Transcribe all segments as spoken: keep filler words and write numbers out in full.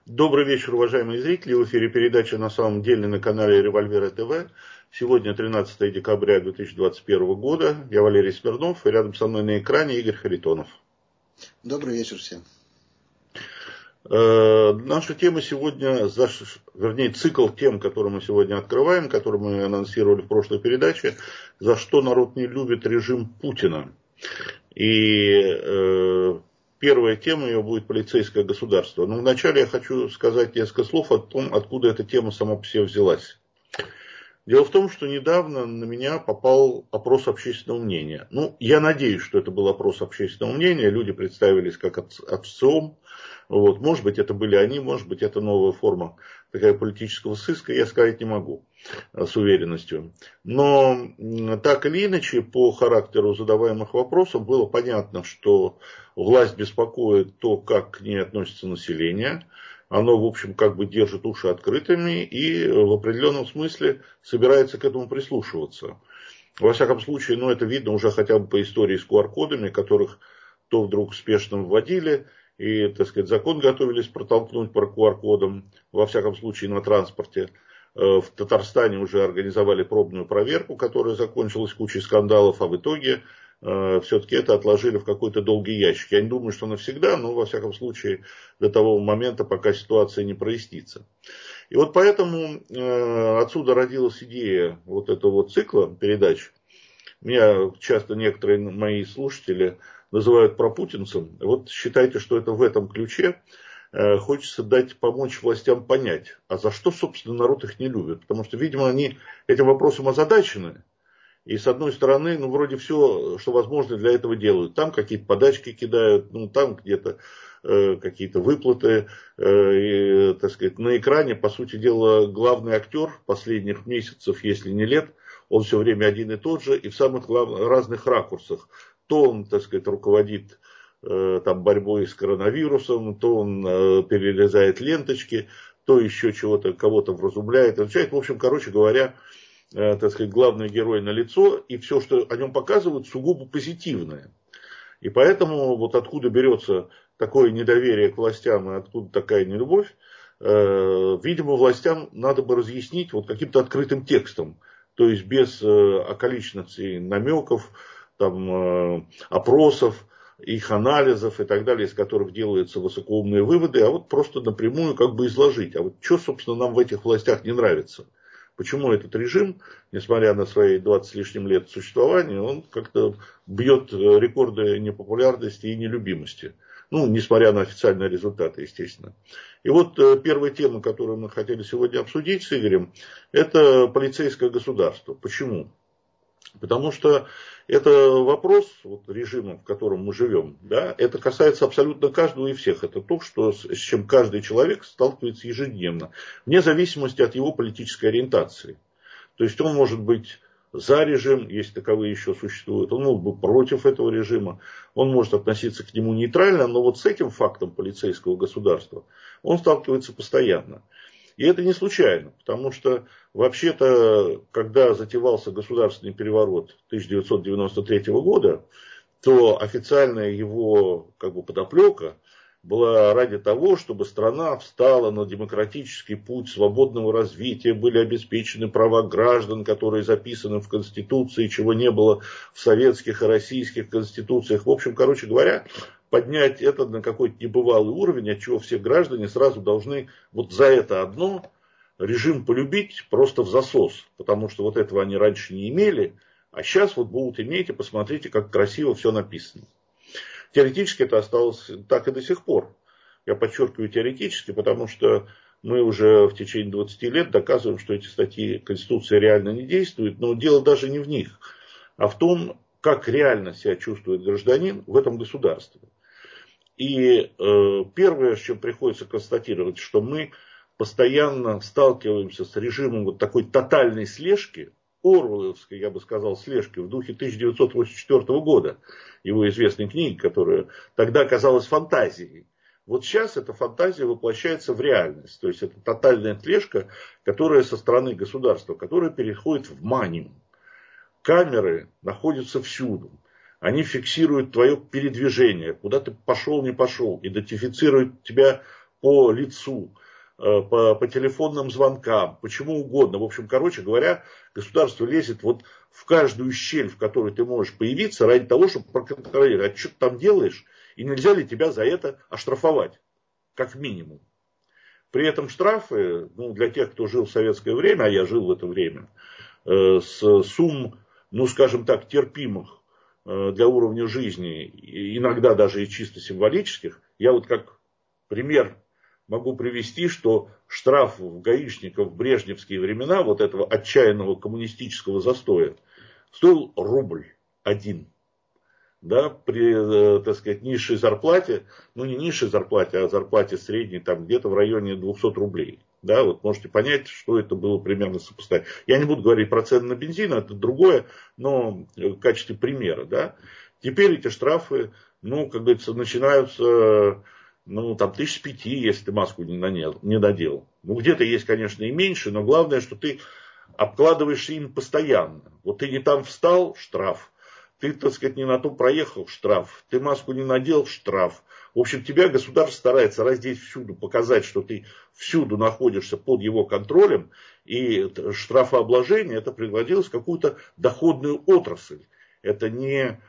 Добрый вечер, уважаемые зрители. В эфире передача «На самом деле» на канале Револьвера ТВ. Сегодня тринадцатое декабря две тысячи двадцать первого года. Я Валерий Смирнов, и рядом со мной на экране Игорь Харитонов. Добрый вечер всем. Э, наша тема сегодня, вернее, цикл тем, который мы сегодня открываем, который мы анонсировали в прошлой передаче, «За что народ не любит режим Путина». И э, первая тема ее будет полицейское государство. Но вначале я хочу сказать несколько слов о том, откуда эта тема сама по себе взялась. Дело в том, что недавно на меня попал опрос общественного мнения. Ну, я надеюсь, что это был опрос общественного мнения. Люди представились как ОВЦИОМ. Вот. Может быть, это были они, может быть, это новая форма такая политического сыска, я сказать не могу с уверенностью. Но так или иначе, по характеру задаваемых вопросов было понятно, что власть беспокоит то, как к ней относится население. Оно, в общем, как бы держит уши открытыми и в определенном смысле собирается к этому прислушиваться. Во всяком случае, ну, это видно уже хотя бы по истории с ку ар кодами, которых то вдруг спешно вводили, и, так сказать, закон готовились протолкнуть по ку ар кодам, во всяком случае, на транспорте. В Татарстане уже организовали пробную проверку, которая закончилась кучей скандалов, а в итоге все-таки это отложили в какой-то долгий ящик. Я не думаю, что навсегда, но, во всяком случае, до того момента, пока ситуация не прояснится. И вот поэтому отсюда родилась идея вот этого вот цикла передач. Меня часто некоторые мои слушатели называют пропутинцем. Вот считайте, что это в этом ключе. Хочется дать, помочь властям понять, а за что, собственно, народ их не любит. Потому что, видимо, они этим вопросом озадачены. И, с одной стороны, ну, вроде все, что возможно, для этого делают. Там какие-то подачки кидают, ну, там где-то э, какие-то выплаты. Э, и, так сказать, на экране, по сути дела, главный актер последних месяцев, если не лет, он все время один и тот же, и в самых глав... разных ракурсах. То он, так сказать, руководит э, там, борьбой с коронавирусом, то он э, перерезает ленточки, то еще чего-то, кого-то вразумляет. В общем, короче говоря, так сказать, главный герой на лицо, и все, что о нем показывают, сугубо позитивное. И поэтому вот откуда берется такое недоверие к властям и откуда такая нелюбовь, э, видимо, властям надо бы разъяснить вот каким-то открытым текстом, то есть без э, околичностей, намеков, там, э, опросов, их анализов и так далее, из которых делаются высокоумные выводы, а вот просто напрямую как бы изложить. А вот что, собственно, нам в этих властях не нравится? Почему этот режим, несмотря на свои двадцать с лишним лет существования, он как-то бьет рекорды непопулярности и нелюбимости. Ну, несмотря на официальные результаты, естественно. И вот первая тема, которую мы хотели сегодня обсудить с Игорем, это полицейское государство. Почему? Потому что это вопрос вот, режима, в котором мы живем, да, это касается абсолютно каждого и всех. Это то, что, с чем каждый человек сталкивается ежедневно, вне зависимости от его политической ориентации. То есть он может быть за режим, если таковые еще существуют, он может быть против этого режима, он может относиться к нему нейтрально, но вот с этим фактом полицейского государства он сталкивается постоянно. И это не случайно, потому что вообще-то, когда затевался государственный переворот тысяча девятьсот девяносто третьего года, то официальная его как бы, подоплека была ради того, чтобы страна встала на демократический путь свободного развития, были обеспечены права граждан, которые записаны в Конституции, чего не было в советских и российских конституциях. В общем, короче говоря, поднять это на какой-то небывалый уровень, от чего все граждане сразу должны вот за это одно режим полюбить просто в засос. Потому что вот этого они раньше не имели, а сейчас вот будут иметь, и посмотрите, как красиво все написано. Теоретически это осталось так и до сих пор. Я подчеркиваю теоретически, потому что мы уже в течение двадцати лет доказываем, что эти статьи Конституции реально не действуют. Но дело даже не в них, а в том, как реально себя чувствует гражданин в этом государстве. И э, первое, с чем приходится констатировать, что мы постоянно сталкиваемся с режимом вот такой тотальной слежки, оруэлловской, я бы сказал, слежки в духе тысяча девятьсот восемьдесят четвёртого года, его известной книги, которая тогда казалась фантазией. Вот сейчас эта фантазия воплощается в реальность. То есть это тотальная слежка, которая со стороны государства, которая переходит в манию. Камеры находятся всюду. Они фиксируют твое передвижение, куда ты пошел, не пошел, идентифицируют тебя по лицу, по, по телефонным звонкам, почему угодно. В общем, короче говоря, государство лезет вот в каждую щель, в которой ты можешь появиться, ради того, чтобы проконтролировать, а что ты там делаешь, и нельзя ли тебя за это оштрафовать, как минимум. При этом штрафы, ну, для тех, кто жил в советское время, а я жил в это время, э, с сумм, ну, скажем так, терпимых э, для уровня жизни, иногда даже и чисто символических, я вот как пример могу привести, что штраф гаишников в брежневские времена, вот этого отчаянного коммунистического застоя, стоил рубль один. Да, при, так сказать, низшей зарплате, ну не низшей зарплате, а зарплате средней, там где-то в районе двухсот рублей. Да, вот можете понять, что это было примерно сопоставимо. Я не буду говорить про цены на бензин, это другое, но в качестве примера, да. Теперь эти штрафы, ну, как говорится, начинаются, ну, там, тысяч пяти, если ты маску не надел, не надел. Ну, где-то есть, конечно, и меньше, но главное, что ты обкладываешься им постоянно. Вот ты не там встал, штраф. Ты, так сказать, не на то проехал, штраф. Ты маску не надел, штраф. В общем, тебя государство старается раздеть всюду, показать, что ты всюду находишься под его контролем. И штрафообложение это превратилось в какую-то доходную отрасль. Это не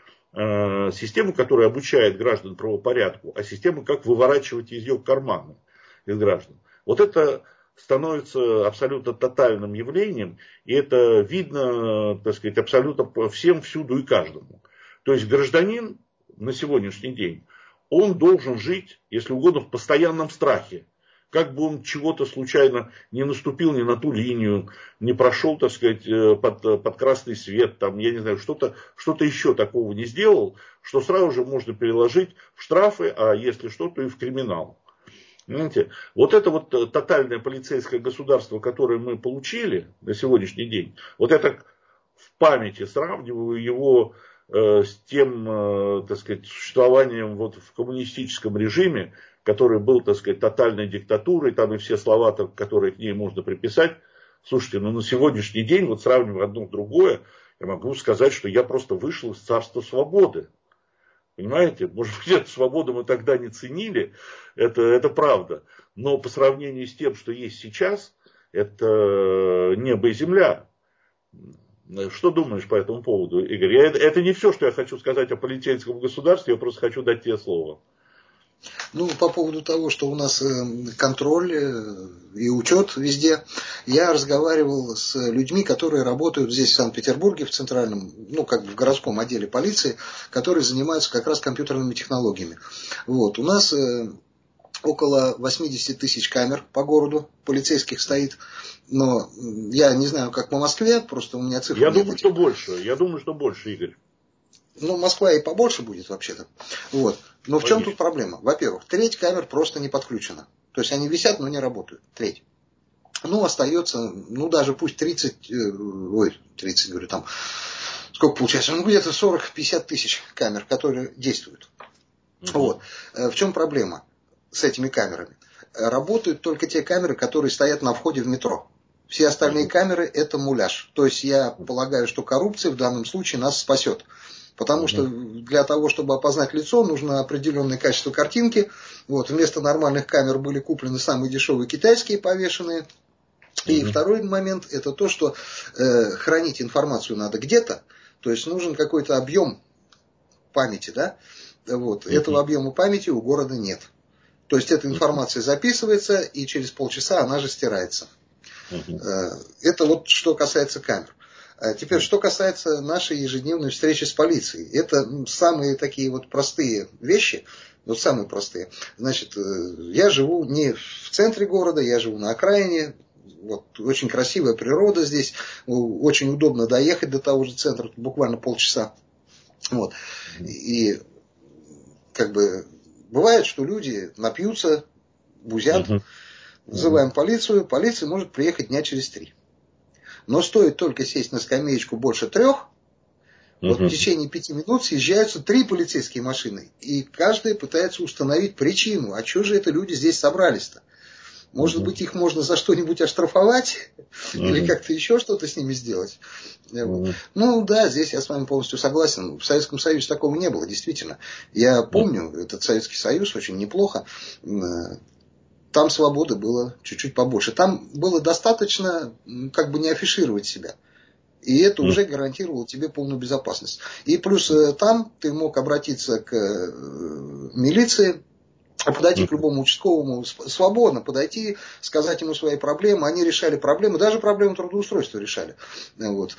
э, система, которая обучает граждан правопорядку, а система, как выворачивать из ее кармана из граждан. Вот это становится абсолютно тотальным явлением, и это видно, так сказать, абсолютно всем, всюду и каждому. То есть гражданин на сегодняшний день, он должен жить, если угодно, в постоянном страхе. Как бы он чего-то случайно не наступил не на ту линию, не прошел, так сказать, под, под красный свет, там, я не знаю, что-то, что-то еще такого не сделал, что сразу же можно переложить в штрафы, а если что, то и в криминал. Понимаете? Вот это вот тотальное полицейское государство, которое мы получили на сегодняшний день, вот это в памяти сравниваю его э, с тем, э, так сказать, существованием вот в коммунистическом режиме, который был, так сказать, тотальной диктатурой, там и все слова, которые к ней можно приписать. Слушайте, ну на сегодняшний день, вот сравнивая одно с другое, я могу сказать, что я просто вышел из царства свободы. Понимаете? Может быть, эту свободу мы тогда не ценили, это, это правда. Но по сравнению с тем, что есть сейчас, это небо и земля. Что думаешь по этому поводу, Игорь? Я, это не все, что я хочу сказать о полицейском государстве, я просто хочу дать тебе слово. Ну, по поводу того, что у нас контроль и учет везде, я разговаривал с людьми, которые работают здесь, в Санкт-Петербурге, в центральном, ну, как бы в городском отделе полиции, которые занимаются как раз компьютерными технологиями. Вот, у нас около восемьдесят тысяч камер по городу полицейских стоит, но я не знаю, как по Москве, просто у меня цифры Я нет думаю, этих. что больше, я думаю, что больше, Игорь. Ну, Москва и побольше будет вообще-то. Вот. Но в чем тут проблема? Во-первых, треть камер просто не подключена. То есть они висят, но не работают. Треть. Ну, остается, ну, даже пусть тридцать, э, ой, тридцать, говорю, там, сколько получается? Ну, где-то сорок-пятьдесят тысяч камер, которые действуют. Угу. Вот. В чем проблема с этими камерами? Работают только те камеры, которые стоят на входе в метро. Все остальные угу. камеры это муляж. То есть я полагаю, что коррупция в данном случае нас спасет. Потому mm-hmm. что для того, чтобы опознать лицо, нужно определенное качество картинки. Вот, вместо нормальных камер были куплены самые дешевые китайские повешенные. Mm-hmm. И второй момент это то, что э, хранить информацию надо где-то. То есть нужен какой-то объем памяти. Да? Вот. Mm-hmm. Этого объема памяти у города нет. То есть эта информация записывается и через полчаса она же стирается. Mm-hmm. Э, это вот что касается камер. Теперь, что касается нашей ежедневной встречи с полицией. Это самые такие вот простые вещи. Вот самые простые. Значит, я живу не в центре города, я живу на окраине. Вот, очень красивая природа здесь. Очень удобно доехать до того же центра. Буквально полчаса. Вот. И как бы бывает, что люди напьются, бузят. Uh-huh. Вызываем полицию. Полиция может приехать дня через три. Но стоит только сесть на скамеечку больше трех, uh-huh. вот в течение пяти минут съезжаются три полицейские машины. И каждая пытается установить причину. А что же это люди здесь собрались-то? Может uh-huh. быть, их можно за что-нибудь оштрафовать? Uh-huh. Или как-то еще что-то с ними сделать? Uh-huh. Ну да, здесь я с вами полностью согласен. В Советском Союзе такого не было, действительно. Я помню uh-huh. этот Советский Союз очень неплохо. там свободы было чуть-чуть побольше. Там было достаточно как бы не афишировать себя. И это уже гарантировало тебе полную безопасность. И плюс там ты мог обратиться к милиции, подойти к любому участковому свободно, подойти, сказать ему свои проблемы. Они решали проблемы, даже проблемы трудоустройства решали. Вот.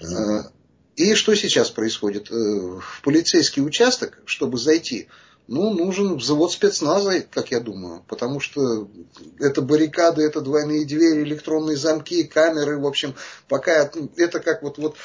И что сейчас происходит? В полицейский участок, чтобы зайти, ну, нужен взвод спецназа, как я думаю, потому что это баррикады, это двойные двери, электронные замки, камеры, в общем, пока это как вот, вот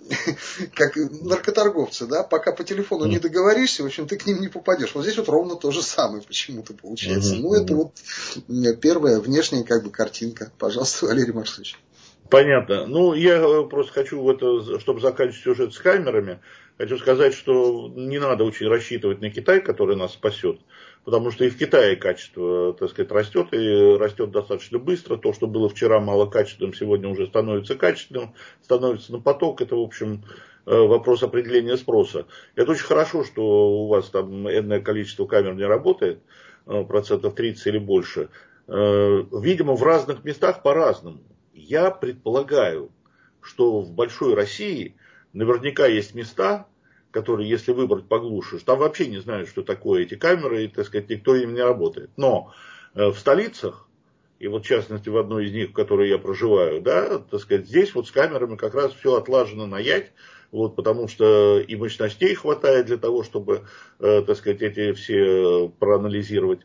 как наркоторговцы, да, пока по телефону не договоришься, в общем, ты к ним не попадешь. Вот здесь вот ровно то же самое почему-то получается. Ну, это вот первая внешняя как бы картинка. Пожалуйста, Валерий Максимович. Понятно. Ну, я просто хочу, в это, чтобы заканчивать сюжет с камерами, хочу сказать, что не надо очень рассчитывать на Китай, который нас спасет, потому что и в Китае качество, так сказать, растет, и растет достаточно быстро. То, что было вчера малокачественным, сегодня уже становится качественным, становится на поток. Это, в общем, вопрос определения спроса. Это очень хорошо, что у вас там энное количество камер не работает, процентов тридцать или больше. Видимо, в разных местах по-разному. Я предполагаю, что в большой России наверняка есть места, которые, если выбрать поглуше, там вообще не знают, что такое эти камеры, и, так сказать, никто им не работает. Но в столицах, и вот в частности в одной из них, в которой я проживаю, да, так сказать, здесь вот с камерами как раз все отлажено на ять, вот, потому что и мощностей хватает для того, чтобы, так сказать, эти все проанализировать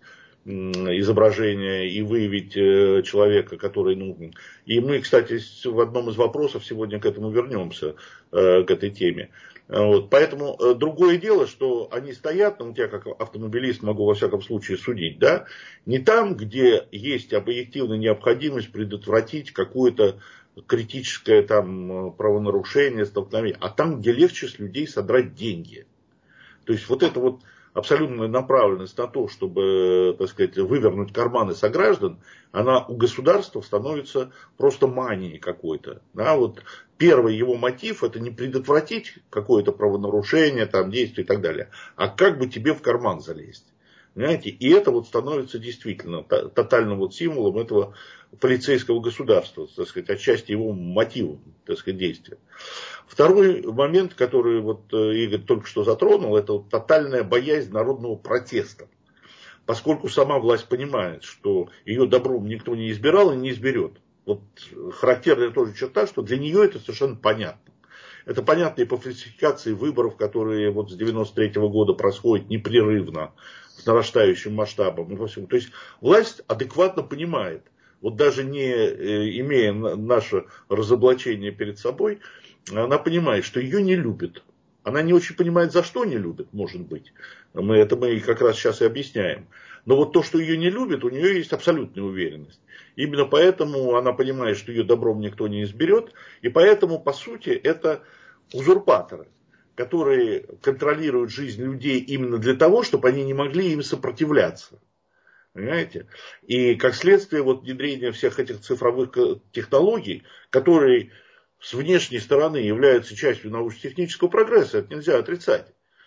изображение и выявить человека, который нужен. И мы, кстати, в одном из вопросов сегодня к этому вернемся, к этой теме. Вот. Поэтому другое дело, что они стоят, ну, я как автомобилист могу во всяком случае судить, да, не там, где есть объективная необходимость предотвратить какое-то критическое там правонарушение, столкновение, а там, где легче с людей содрать деньги. То есть вот это вот абсолютная направленность на то, чтобы, так сказать, вывернуть карманы сограждан, она у государства становится просто манией какой-то. Да, вот первый его мотив — это не предотвратить какое-то правонарушение, там, действие и так далее, а как бы тебе в карман залезть. Понимаете? И это вот становится действительно тотальным вот символом этого полицейского государства, так сказать, отчасти его мотивом, так сказать, действия. Второй момент, который вот Игорь только что затронул, это вот тотальная боязнь народного протеста. Поскольку сама власть понимает, что ее добром никто не избирал и не изберет. Вот характерная тоже черта, что для нее это совершенно понятно. Это понятно и по фальсификации выборов, которые вот с девяносто третьего года происходят непрерывно, с нарастающим масштабом. То есть власть адекватно понимает, вот даже не имея наше разоблачение перед собой, она понимает, что ее не любят. Она не очень понимает, за что не любят, может быть. Мы, это мы как раз сейчас и объясняем. Но вот то, что ее не любят, у нее есть абсолютная уверенность. Именно поэтому она понимает, что ее добром никто не изберет. И поэтому, по сути, это узурпаторы, которые контролируют жизнь людей именно для того, чтобы они не могли им сопротивляться. Понимаете? И как следствие вот внедрения всех этих цифровых технологий, которые с внешней стороны являются частью научно-технического прогресса, это нельзя отрицать.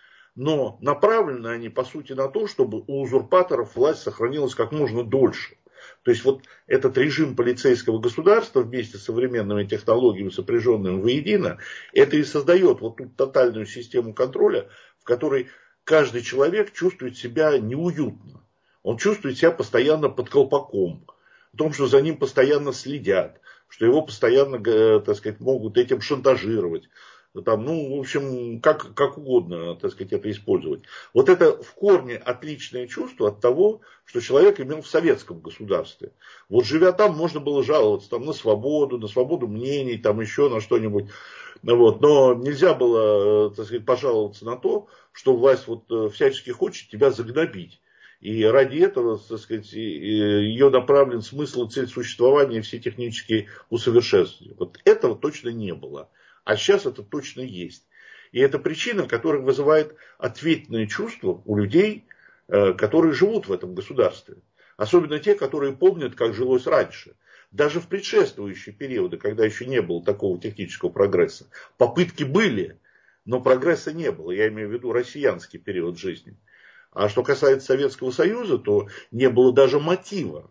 Но направлены они, по сути, на то, чтобы у узурпаторов власть сохранилась как можно дольше. То есть вот этот режим полицейского государства вместе с современными технологиями, сопряженными воедино, это и создает вот ту тотальную систему контроля, в которой каждый человек чувствует себя неуютно. Он чувствует себя постоянно под колпаком, в том, что за ним постоянно следят, что его постоянно, так сказать, могут этим шантажировать. Там, ну, в общем, как, как угодно, так сказать, это использовать. Вот это в корне отличное чувство от того, что человек имел в советском государстве. Вот живя там, можно было жаловаться там, на свободу, на свободу мнений, там еще на что-нибудь. Вот. Но нельзя было, так сказать, пожаловаться на то, что власть вот всячески хочет тебя загнобить. И ради этого, так сказать, ее направлен смысл и цель существования и все технические усовершенствования. Вот этого точно не было. А сейчас это точно есть. И это причина, которая вызывает ответное чувство у людей, которые живут в этом государстве. Особенно те, которые помнят, как жилось раньше. Даже в предшествующие периоды, когда еще не было такого технического прогресса. Попытки были, но прогресса не было. Я имею в виду россиянский период жизни. А что касается Советского Союза, то не было даже мотива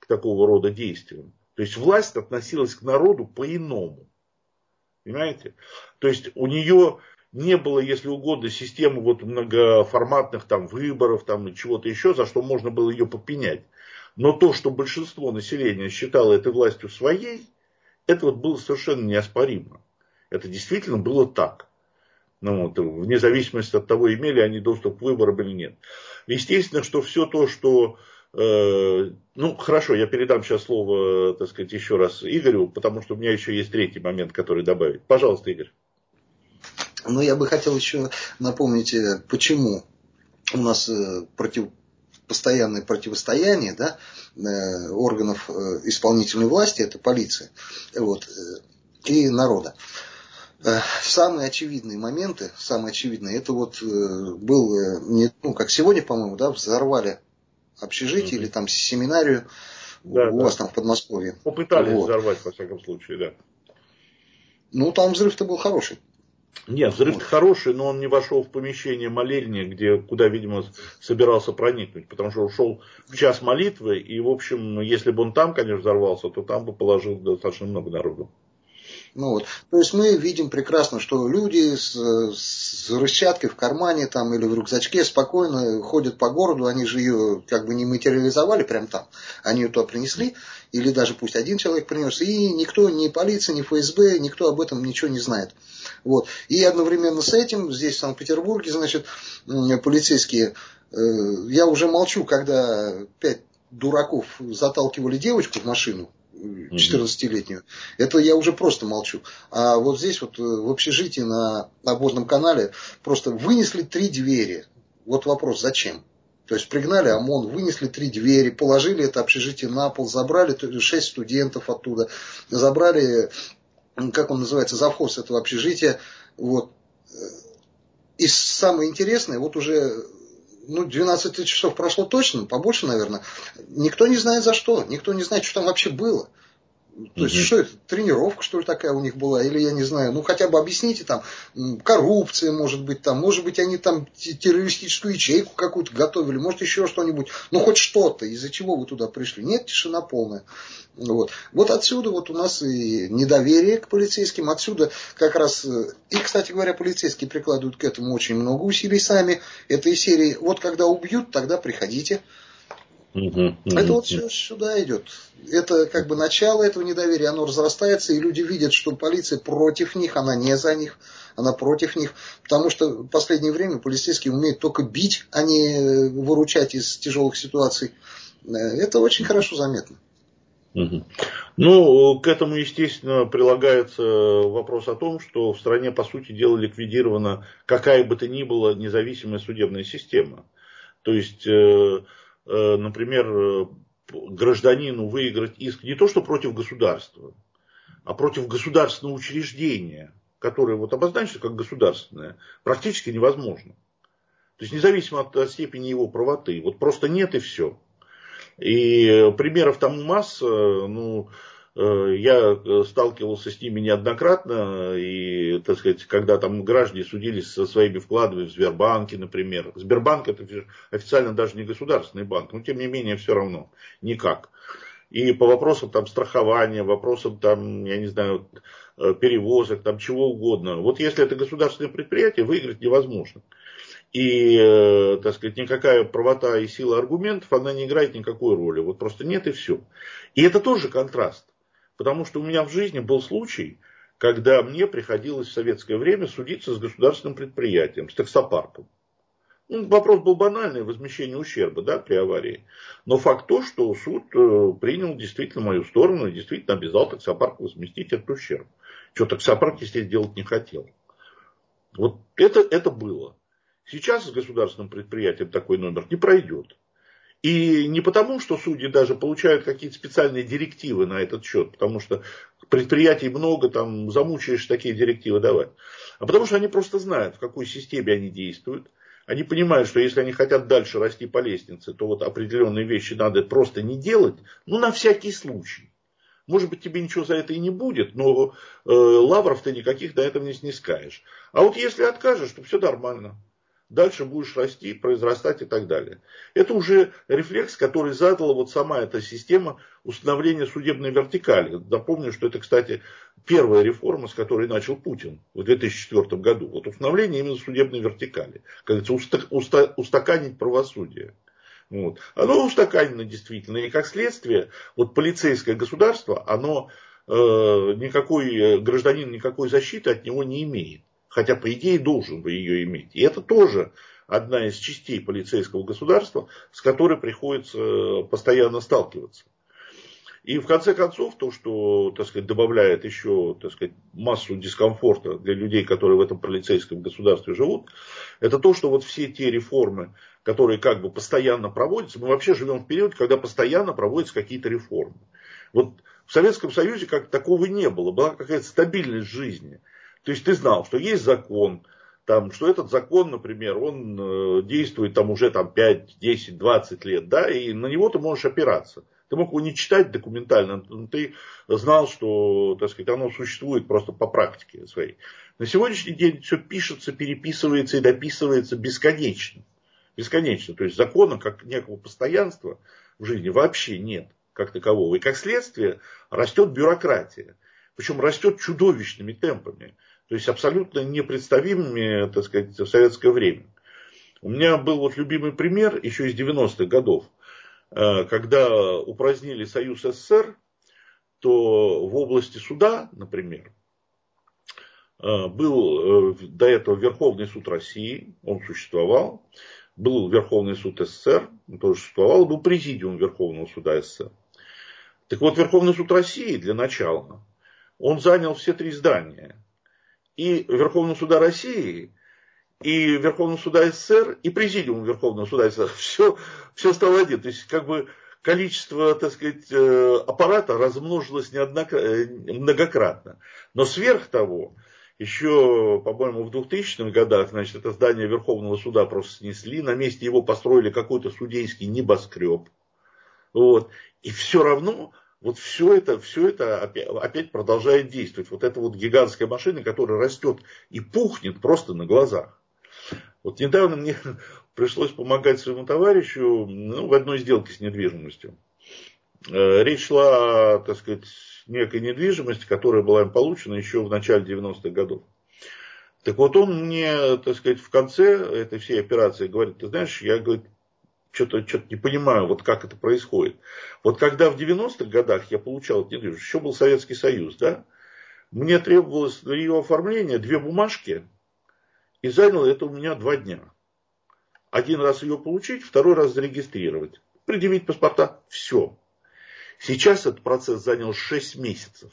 к такого рода действиям. То есть власть относилась к народу по-иному. Понимаете? То есть у нее не было, если угодно, системы вот многоформатных там, выборов там, и чего-то еще, за что можно было ее попенять. Но то, что большинство населения считало этой властью своей, это вот было совершенно неоспоримо. Это действительно было так. Ну, вот, вне зависимости от того, имели они доступ к выборам или нет. Естественно, что все то, что... Э, ну, хорошо, я передам сейчас слово, так сказать, еще раз Игорю, потому что у меня еще есть третий момент, который добавить. Пожалуйста, Игорь. Ну, я бы хотел еще напомнить, почему у нас против, постоянное противостояние, да, органов исполнительной власти, это полиция, вот, и народа. Самые очевидные моменты, самые очевидные, это вот был, не, ну, как сегодня, по-моему, да, взорвали общежитие mm-hmm. или там семинарию да, у да. вас там в Подмосковье. Попытались вот. взорвать, во всяком случае, да. Ну, там взрыв-то был хороший. Нет, взрыв вот. хороший, но он не вошел в помещение молельни, где, куда, видимо, собирался проникнуть, потому что ушел в час молитвы, и, в общем, если бы он там, конечно, взорвался, то там бы положил достаточно много народу. Ну вот. То есть мы видим прекрасно, что люди с, с рычаткой в кармане там, или в рюкзачке спокойно ходят по городу, они же ее как бы не материализовали прям там, они ее туда принесли, или даже пусть один человек принес, и никто, ни полиция, ни эф эс бэ, никто об этом ничего не знает. Вот. И одновременно с этим здесь в Санкт-Петербурге, значит, полицейские, я уже молчу, когда пять дураков заталкивали девочку в машину, четырнадцатилетнюю. Это я уже просто молчу. А вот здесь вот в общежитии на обводном канале просто вынесли три двери. Вот вопрос, зачем? То есть пригнали ОМОН, вынесли три двери, положили это общежитие на пол, забрали шесть студентов оттуда, забрали, как он называется, завхоз этого общежития. Вот. И самое интересное, вот уже... Ну, двенадцать часов прошло точно, побольше, наверное. Никто не знает за что. Никто не знает, что там вообще было. То есть, угу. что это? Тренировка, что ли, такая у них была? Или я не знаю. Ну, хотя бы объясните там. Коррупция, может быть, там. Может быть, они там террористическую ячейку какую-то готовили. Может, еще что-нибудь. Ну, хоть что-то. Из-за чего вы туда пришли? Нет, тишина полная. Вот. Вот отсюда вот у нас и недоверие к полицейским. Отсюда как раз... И, кстати говоря, полицейские прикладывают к этому очень много усилий сами. Это из серии «Вот когда убьют, тогда приходите». Uh-huh, uh-huh, это вот все сюда идет. Это как бы начало этого недоверия, оно разрастается, и люди видят, что полиция против них, она не за них, она против них. Потому что в последнее время полицейские умеют только бить, а не выручать из тяжелых ситуаций. Это очень хорошо заметно. Uh-huh. Ну, к этому, естественно, прилагается вопрос о том, что в стране, по сути дела, ликвидирована какая бы то ни была независимая судебная система. То есть... Например, гражданину выиграть иск не то, что против государства, а против государственного учреждения, которое вот обозначено как государственное, практически невозможно. То есть независимо от, от степени его правоты. Вот просто нет и все. И примеров тому масса. Ну, я сталкивался с ними неоднократно, и, так сказать, когда там граждане судились со своими вкладами в Сбербанке, например. Сбербанк это официально даже не государственный банк, но тем не менее все равно никак. И по вопросам там страхования, вопросам там, я не знаю, перевозок, там чего угодно. Вот если это государственное предприятие, выиграть невозможно. И, так сказать, никакая правота и сила аргументов, она не играет никакой роли. Вот просто нет и все. И это тоже контраст. Потому что у меня в жизни был случай, когда мне приходилось в советское время судиться с государственным предприятием, с таксопарком. Ну, вопрос был банальный, возмещение ущерба, да, при аварии. Но факт то, что суд принял действительно мою сторону и действительно обязал таксопарк возместить этот ущерб. Что таксопарк, естественно, делать не хотел. Вот это, это было. Сейчас с государственным предприятием такой номер не пройдет. И не потому, что судьи даже получают какие-то специальные директивы на этот счет, потому что предприятий много, там замучаешь такие директивы давать. А потому что они просто знают, в какой системе они действуют. Они понимают, что если они хотят дальше расти по лестнице, то вот определенные вещи надо просто не делать, ну на всякий случай. Может быть, тебе ничего за это и не будет, но э, лавров ты никаких до этого не снискаешь. А вот если откажешь, то все нормально. дальше будешь расти, произрастать и так далее. Это уже рефлекс, который задала вот сама эта система установления судебной вертикали. Напомню, что это, кстати, первая реформа, с которой начал Путин в две тысячи четвёртом году. Вот установление именно судебной вертикали. Как говорится, уста, устаканить правосудие. Вот. Оно устаканено действительно. И как следствие, вот полицейское государство, оно э, никакой гражданин никакой защиты от него не имеет. Хотя, по идее, должен бы ее иметь. И это тоже одна из частей полицейского государства, с которой приходится постоянно сталкиваться. И в конце концов, то, что, так сказать, добавляет еще, так сказать, массу дискомфорта для людей, которые в этом полицейском государстве живут, это то, что вот все те реформы, которые как бы постоянно проводятся, мы вообще живем в период, когда постоянно проводятся какие-то реформы. Вот в Советском Союзе как такого не было, была какая-то стабильность жизни. То есть ты знал, что есть закон, там, что этот закон, например, он э, действует там уже там, пять, десять, двадцать лет, да, и на него ты можешь опираться. Ты мог его не читать документально, но ты знал, что, так сказать, оно существует просто по практике своей. На сегодняшний день все пишется, переписывается и дописывается бесконечно. Бесконечно. То есть закона как некого постоянства в жизни вообще нет как такового. И как следствие растет бюрократия. Причем растет чудовищными темпами. То есть абсолютно непредставимыми, так сказать, в советское время. У меня был вот любимый пример еще из девяностых годов. Когда упразднили Союз СССР, то в области суда, например, был до этого Верховный суд России, он существовал, был Верховный суд СССР, он тоже существовал, был президиум Верховного суда СССР. Так вот, Верховный суд России для начала, он занял все три здания. И Верховного суда России, и Верховного суда СССР, и Президиум Верховного суда СССР. Все, все стало один. То есть, как бы, количество, так сказать, аппарата размножилось многократно. Но сверх того, еще, по-моему, в двухтысячных годах, значит, это здание Верховного суда просто снесли. На месте его построили какой-то судейский небоскреб. Вот. И все равно... Вот все это, все это опять, опять продолжает действовать. Вот эта вот гигантская машина, которая растет и пухнет просто на глазах. Вот недавно мне пришлось помогать своему товарищу ну, в одной сделке с недвижимостью. Речь шла о, так сказать, некой недвижимости, которая была им получена еще в начале девяностых годов. Так вот он мне, так сказать, в конце этой всей операции говорит, ты знаешь, я, говорит, Что-то, что-то не понимаю, вот как это происходит. Вот когда в девяностых годах я получал эту недвижимость, еще был Советский Союз, да, мне требовалось для ее оформления две бумажки, и заняло это у меня два дня. Один раз ее получить, второй раз зарегистрировать, предъявить паспорта, все. Сейчас этот процесс занял шесть месяцев.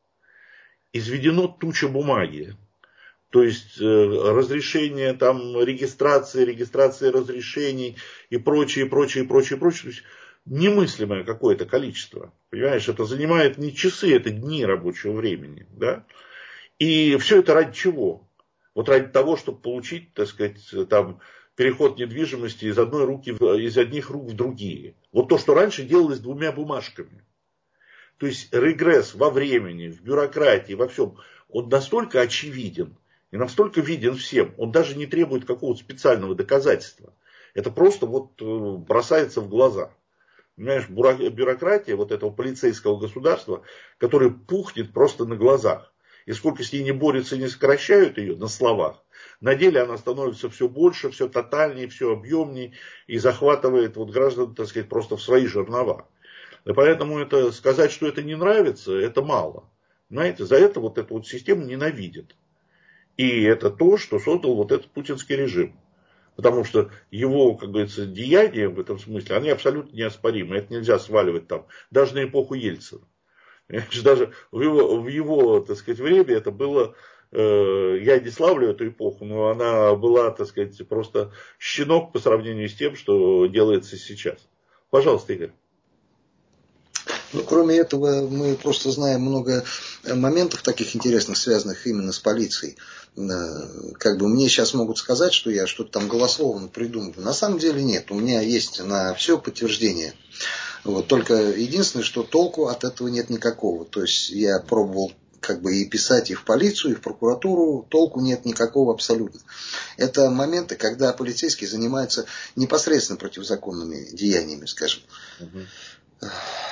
Изведено туча бумаги. То есть э, разрешение, там, регистрации, регистрации разрешений и прочее, прочее, прочее, прочее. То есть немыслимое какое-то количество. Понимаешь, это занимает не часы, это дни рабочего времени. Да? И все это ради чего? Вот ради того, чтобы получить, так сказать, там, переход недвижимости из одной руки, из одних рук в другие. Вот то, что раньше делалось двумя бумажками. То есть регресс во времени, в бюрократии, во всем, он настолько очевиден. И настолько виден всем, он даже не требует какого-то специального доказательства. Это просто вот бросается в глаза. Понимаешь, бюрократия вот этого полицейского государства, которое пухнет просто на глазах. И сколько с ней не борются и не сокращают ее на словах, на деле она становится все больше, все тотальнее, все объемнее и захватывает вот граждан, так сказать, просто в свои жернова. И поэтому это, сказать, что это не нравится, это мало. Знаете, за это вот эту вот систему ненавидят. И это то, что создал вот этот путинский режим. Потому что его, как говорится, деяния в этом смысле, они абсолютно неоспоримы. Это нельзя сваливать там, даже на эпоху Ельцина. Даже в его, в его, так сказать, время это было, э, я не славлю эту эпоху, но она была, так сказать, просто щенок по сравнению с тем, что делается сейчас. Пожалуйста, Игорь. Ну, кроме этого, мы просто знаем много моментов таких интересных, связанных именно с полицией. Как бы мне сейчас могут сказать, что я что-то там голословно придумываю. На самом деле нет. У меня есть на все подтверждение. Вот. Только единственное, что толку от этого нет никакого. То есть я пробовал как бы и писать и в полицию, и в прокуратуру, толку нет никакого абсолютно. Это моменты, когда полицейские занимаются непосредственно противозаконными деяниями, скажем. Угу.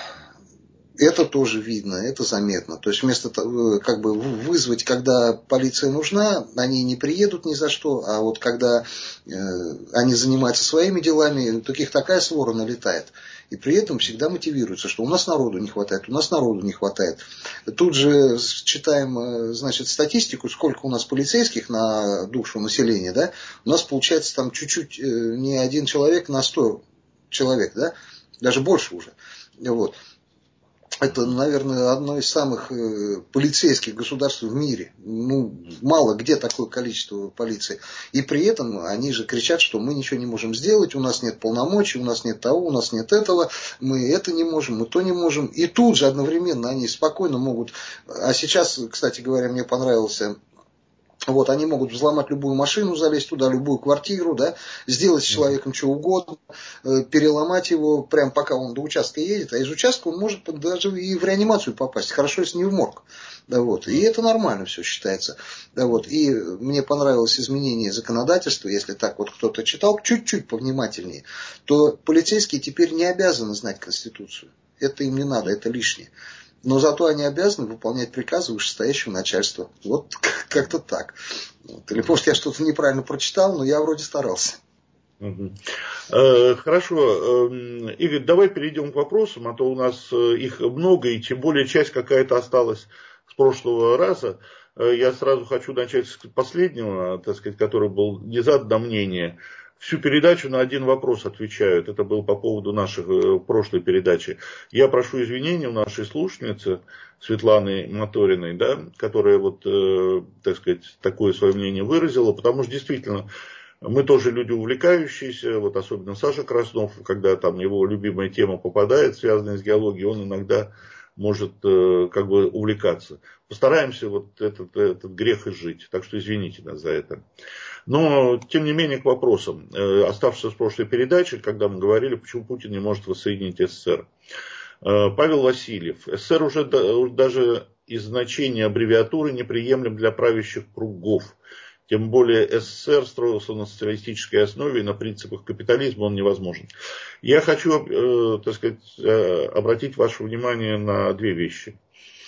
Это тоже видно, это заметно. То есть вместо того, как бы вызвать, когда полиция нужна, они не приедут ни за что, а вот когда э, они занимаются своими делами, таких такая свора налетает. И при этом всегда мотивируется, что у нас народу не хватает, у нас народу не хватает. Тут же читаем, значит, статистику, сколько у нас полицейских на душу населения, да? У нас получается там чуть-чуть не один человек на сто человек, да? Даже больше уже. Вот. Это, наверное, одно из самых полицейских государств в мире. Ну, мало где такое количество полиции. И при этом они же кричат, что мы ничего не можем сделать, у нас нет полномочий, у нас нет того, у нас нет этого, мы это не можем, мы то не можем. И тут же одновременно они спокойно могут... А сейчас, кстати говоря, мне понравился... Вот, они могут взломать любую машину, залезть туда, любую квартиру, да, сделать с человеком что угодно, переломать его, прям пока он до участка едет, а из участка он может даже и в реанимацию попасть, хорошо, если не в морг. Да, вот. И это нормально все считается. Да, вот. И мне понравилось изменение законодательства, если так вот кто-то читал, чуть-чуть повнимательнее, то полицейские теперь не обязаны знать Конституцию. Это им не надо, это лишнее. Но зато они обязаны выполнять приказы вышестоящего начальства. Вот как-то так. Или может я что-то неправильно прочитал, но я вроде старался. Угу. Э, хорошо. Э, Игорь, давай перейдем к вопросам, а то у нас их много, и тем более часть какая-то осталась с прошлого раза. Э, я сразу хочу начать с последнего, так сказать, который был не задан мнение. Всю передачу на один вопрос отвечают. Это был по поводу нашей э, прошлой передачи. Я прошу извинения у нашей слушательницы Светланы Моториной, да, которая вот, э, так сказать, такое свое мнение выразила, потому что действительно мы тоже люди увлекающиеся, вот особенно Саша Краснов, когда там его любимая тема попадает, связанная с геологией, он иногда может э, как бы увлекаться. Постараемся вот этот, этот грех изжить, так что извините нас за это. Но, тем не менее, к вопросам, э, оставшимся с прошлой передачи, когда мы говорили, почему Путин не может воссоединить СССР. Э, Павел Васильев. СССР уже да, даже из значения аббревиатуры неприемлем для правящих кругов. Тем более СССР строился на социалистической основе и на принципах капитализма он невозможен. Я хочу, э, так сказать, э, обратить ваше внимание на две вещи.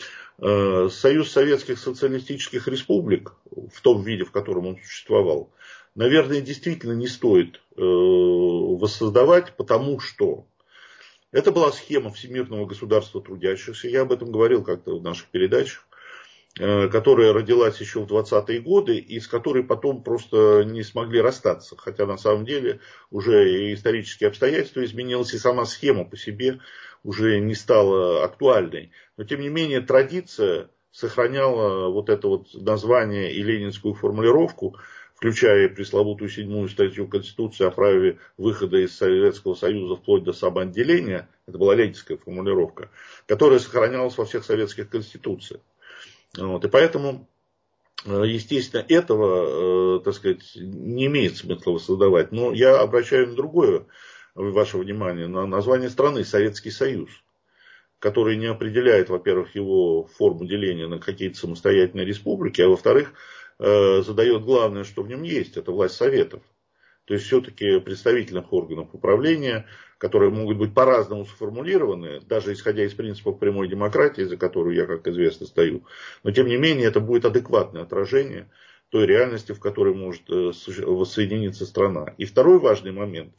Союз Советских Социалистических Республик, в том виде, в котором он существовал, наверное, действительно не стоит воссоздавать, потому что это была схема всемирного государства трудящихся, я об этом говорил как-то в наших передачах, которая родилась еще в двадцатые годы и с которой потом просто не смогли расстаться. Хотя на самом деле уже и исторические обстоятельства изменились, и сама схема по себе уже не стала актуальной. Но тем не менее традиция сохраняла вот это вот название и ленинскую формулировку, включая пресловутую седьмую статью Конституции о праве выхода из Советского Союза вплоть до самоотделения. Это была ленинская формулировка, которая сохранялась во всех советских конституциях. Вот, и поэтому, естественно, этого, так сказать, не имеет смысла воссоздавать. Но я обращаю на другое ваше внимание, на название страны Советский Союз, который не определяет, во-первых, его форму деления на какие-то самостоятельные республики, а во-вторых, задает главное, что в нем есть, это власть советов. То есть все-таки представительных органов управления, которые могут быть по-разному сформулированы, даже исходя из принципов прямой демократии, за которую я, как известно, стою. Но тем не менее это будет адекватное отражение той реальности, в которой может воссоединиться страна. И второй важный момент.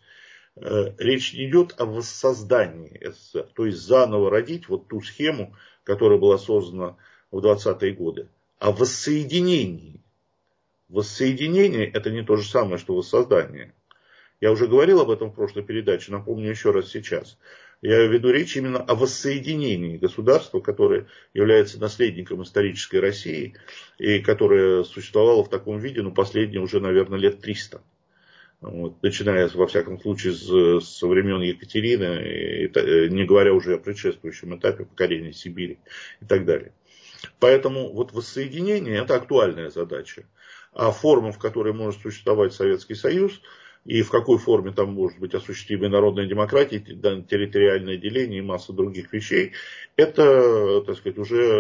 Речь не идет о воссоздании СССР, то есть заново родить вот ту схему, которая была создана в двадцатые годы, а воссоединении. Воссоединение – это не то же самое, что воссоздание. Я уже говорил об этом в прошлой передаче, напомню еще раз сейчас. Я веду речь именно о воссоединении государства, которое является наследником исторической России и которое существовало в таком виде, ну, последние уже, наверное, лет триста. Вот, начиная, во всяком случае, с, со времен Екатерины, и, не говоря уже о предшествующем этапе покорения Сибири и так далее. Поэтому вот воссоединение – это актуальная задача. А форма, в которой может существовать Советский Союз, и в какой форме там может быть осуществима народная демократия, территориальное деление и масса других вещей, это, так сказать, уже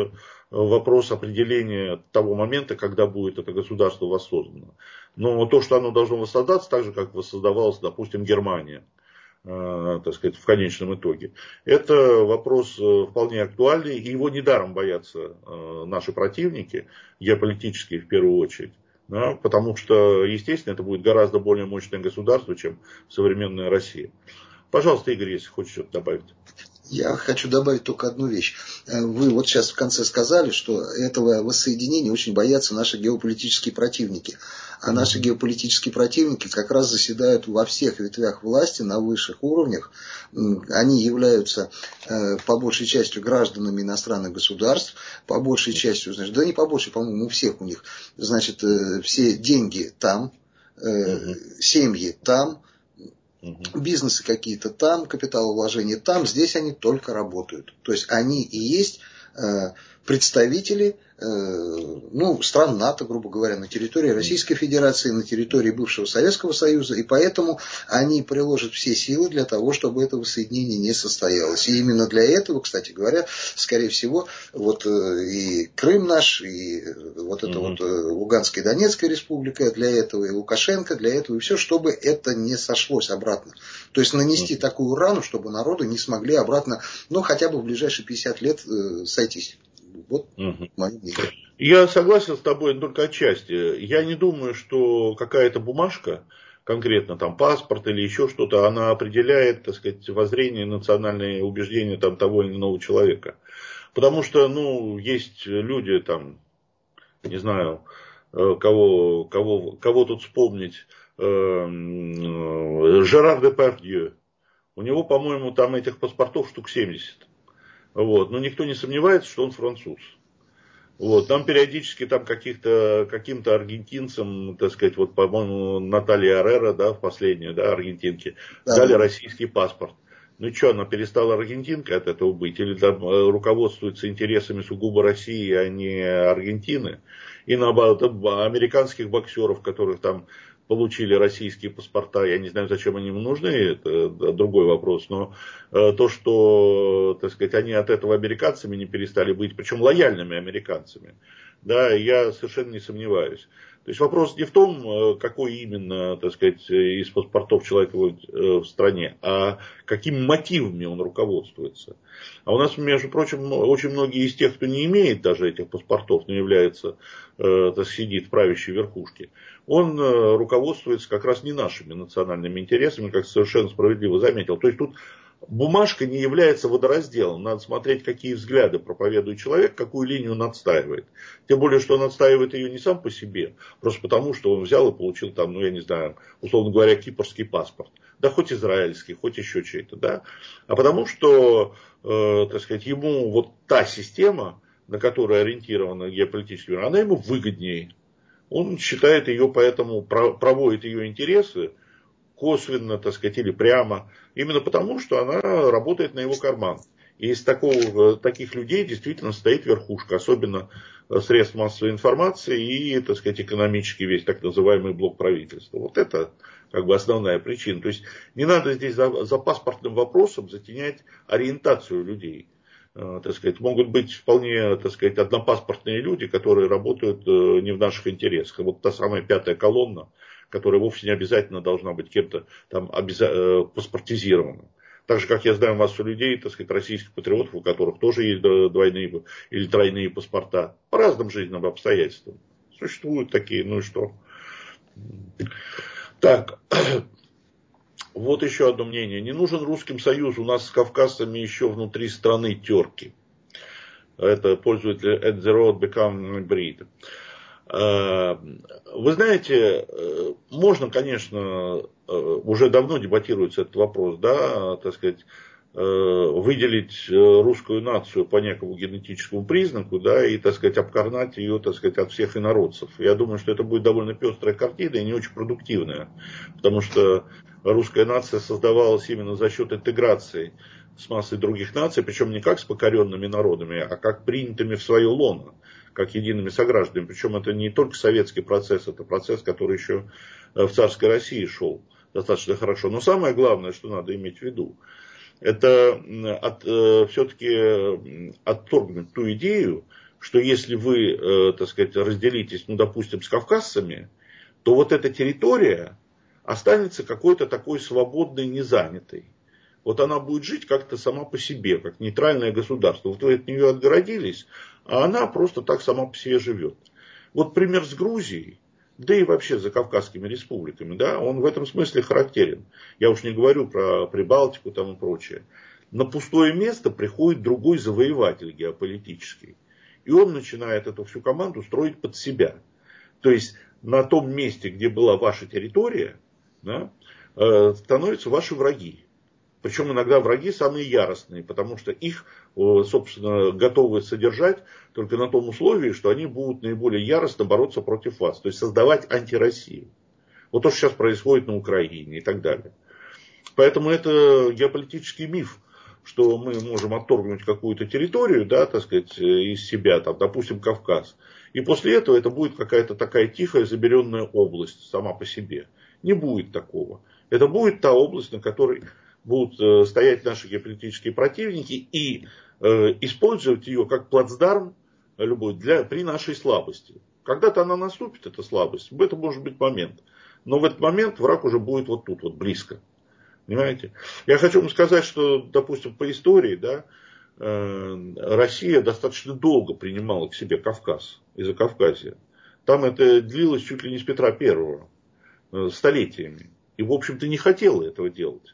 вопрос определения того момента, когда будет это государство воссоздано. Но то, что оно должно воссоздаться, так же, как воссоздавалась, допустим, Германия, так сказать, в конечном итоге. Это вопрос вполне актуальный, и его недаром боятся наши противники, геополитические в первую очередь. Да, потому что, естественно, это будет гораздо более мощное государство, чем современная Россия. Пожалуйста, Игорь, если хочешь что-то добавить. Я хочу добавить только одну вещь. Вы вот сейчас в конце сказали, что этого воссоединения очень боятся наши геополитические противники. А наши геополитические противники как раз заседают во всех ветвях власти, на высших уровнях. Они являются по большей части гражданами иностранных государств, по большей части, значит, да не по большей, по-моему, у всех у них, значит, все деньги там, семьи там, бизнесы какие-то там, капиталовложения там, здесь они только работают. То есть они и есть э, представители э, ну, стран НАТО, грубо говоря, на территории Российской Федерации, на территории бывшего Советского Союза, и поэтому они приложат все силы для того, чтобы это воссоединение не состоялось. И именно для этого, кстати говоря, скорее всего, вот э, и Крым наш, и вот эта mm-hmm. вот э, Луганская и Донецкая республика для этого, и Лукашенко для этого, и все, чтобы это не сошлось обратно. То есть нанести mm-hmm. такую рану, чтобы народы не смогли обратно, ну, хотя бы в ближайшие пятьдесят лет э, сойтись. Вот угу. мое мнение. Я согласен с тобой только отчасти. Я не думаю, что какая-то бумажка, конкретно там паспорт или еще что-то, она определяет, так сказать, воззрение, национальные убеждения там, того или иного человека. Потому что, ну, есть люди там, не знаю, кого, кого, кого тут вспомнить, Жерар Депардье. У него, по-моему, там этих паспортов штук семьдесят. Вот. Но никто не сомневается, что он француз. Вот. Там периодически там каких-то, каким-то аргентинцам, так сказать, вот, по-моему, Наталья Аррера, да, в последнюю, да, аргентинке, да, дали да. российский паспорт. Ну что, она перестала аргентинкой от этого быть? Или там руководствуется интересами сугубо России, а не Аргентины? И наоборот, американских боксеров, которых там получили российские паспорта, я не знаю, зачем они им нужны, это другой вопрос, но то, что, так сказать, они от этого американцами не перестали быть, причем лояльными американцами, да, я совершенно не сомневаюсь. То есть вопрос не в том, какой именно, так сказать, из паспортов человек в стране, а какими мотивами он руководствуется. А у нас, между прочим, очень многие из тех, кто не имеет даже этих паспортов, но является, так сидит в правящей верхушке, он руководствуется как раз не нашими национальными интересами, как совершенно справедливо заметил. То есть тут бумажка не является водоразделом. Надо смотреть, какие взгляды проповедует человек, какую линию он отстаивает. Тем более, что он отстаивает ее не сам по себе, просто потому, что он взял и получил там, ну я не знаю, условно говоря, кипрский паспорт. Да хоть израильский, хоть еще чей-то, да. А потому что, э, так сказать, ему вот та система, на которую ориентирована геополитический мир, она ему выгоднее. Он считает ее, поэтому проводит ее интересы косвенно, так сказать, или прямо, именно потому, что она работает на его карман. И из такого, таких людей действительно стоит верхушка, особенно средств массовой информации и, так сказать, экономический весь так называемый блок правительства. Вот это как бы основная причина. То есть не надо здесь за, за паспортным вопросом затенять ориентацию людей. Так сказать, могут быть вполне, так сказать, однопаспортные люди, которые работают не в наших интересах. Вот та самая пятая колонна, которая вовсе не обязательно должна быть кем-то там обяза- паспортизирована. Так же, как я знаю массу людей, так сказать, российских патриотов, у которых тоже есть двойные или тройные паспорта, по разным жизненным обстоятельствам. Существуют такие, ну и что. Так, вот еще одно мнение. Не нужен Русским Союз, у нас с кавказцами еще внутри страны терки. Это пользователь at the road become breed. Вы знаете, можно, конечно, уже давно дебатируется этот вопрос, да, так сказать, выделить русскую нацию по некому генетическому признаку, да, и, так сказать, обкорнать ее, так сказать, от всех инородцев. Я думаю, что это будет довольно пестрая картина и не очень продуктивная, потому что русская нация создавалась именно за счет интеграции с массой других наций, причем не как с покоренными народами, а как принятыми в свое лоно, как едиными согражданами. Причем это не только советский процесс, это процесс, который еще в царской России шел достаточно хорошо. Но самое главное, что надо иметь в виду, это от, все-таки отторгнуть ту идею, что если вы, э, так сказать, разделитесь, ну, допустим, с кавказцами, то вот эта территория останется какой-то такой свободной, незанятой. Вот она будет жить как-то сама по себе, как нейтральное государство. Вот вы от нее отгородились, а она просто так сама по себе живет. Вот пример с Грузией, да и вообще за Кавказскими республиками, да, он в этом смысле характерен. Я уж не говорю про Прибалтику там и прочее. На пустое место приходит другой завоеватель геополитический. И он начинает эту всю команду строить под себя. То есть на том месте, где была ваша территория, да, становятся ваши враги. Причем иногда враги самые яростные, потому что их, собственно, готовы содержать только на том условии, что они будут наиболее яростно бороться против вас. То есть создавать антироссию. Вот то, что сейчас происходит на Украине и так далее. Поэтому это геополитический миф, что мы можем отторгнуть какую-то территорию, да, так сказать, из себя, там, допустим, Кавказ. И после этого это будет какая-то такая тихая, заберенная область сама по себе. Не будет такого. Это будет та область, на которой будут стоять наши геополитические противники и э, использовать ее как плацдарм любой для, при нашей слабости. Когда-то она наступит, эта слабость, это может быть момент. Но в этот момент враг уже будет вот тут, вот близко. Понимаете? Я хочу вам сказать, что, допустим, по истории, да, э, Россия достаточно долго принимала к себе Кавказ и Закавказье. Там это длилось чуть ли не с Петра Первого, э, столетиями. И, в общем-то, не хотела этого делать.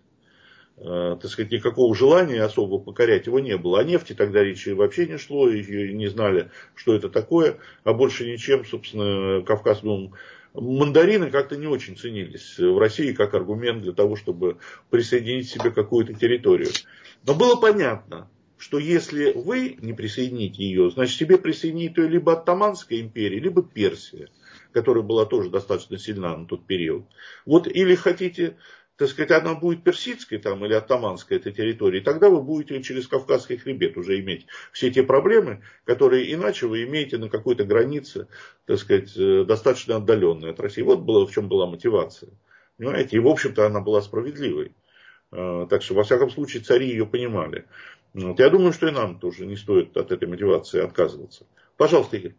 Так сказать, никакого желания особо покорять его не было. О нефти тогда речи вообще не шло, и не знали, что это такое, а больше ничем, собственно, Кавказ, ну, мандарины как-то не очень ценились в России как аргумент для того, чтобы присоединить себе какую-то территорию. Но было понятно, что если вы не присоедините ее, значит, себе присоединит ее либо Оттоманская империя, либо Персия, которая была тоже достаточно сильна на тот период. Вот или хотите... Так сказать, она будет персидской там, или оттоманской этой территории, тогда вы будете через Кавказский хребет уже иметь все те проблемы, которые иначе вы имеете на какой-то границе, так сказать, достаточно отдаленной от России. Вот было, в чем была мотивация. Понимаете? И, в общем-то, она была справедливой. Так что, во всяком случае, цари ее понимали. Вот. Я думаю, что и нам тоже не стоит от этой мотивации отказываться. Пожалуйста, Игорь.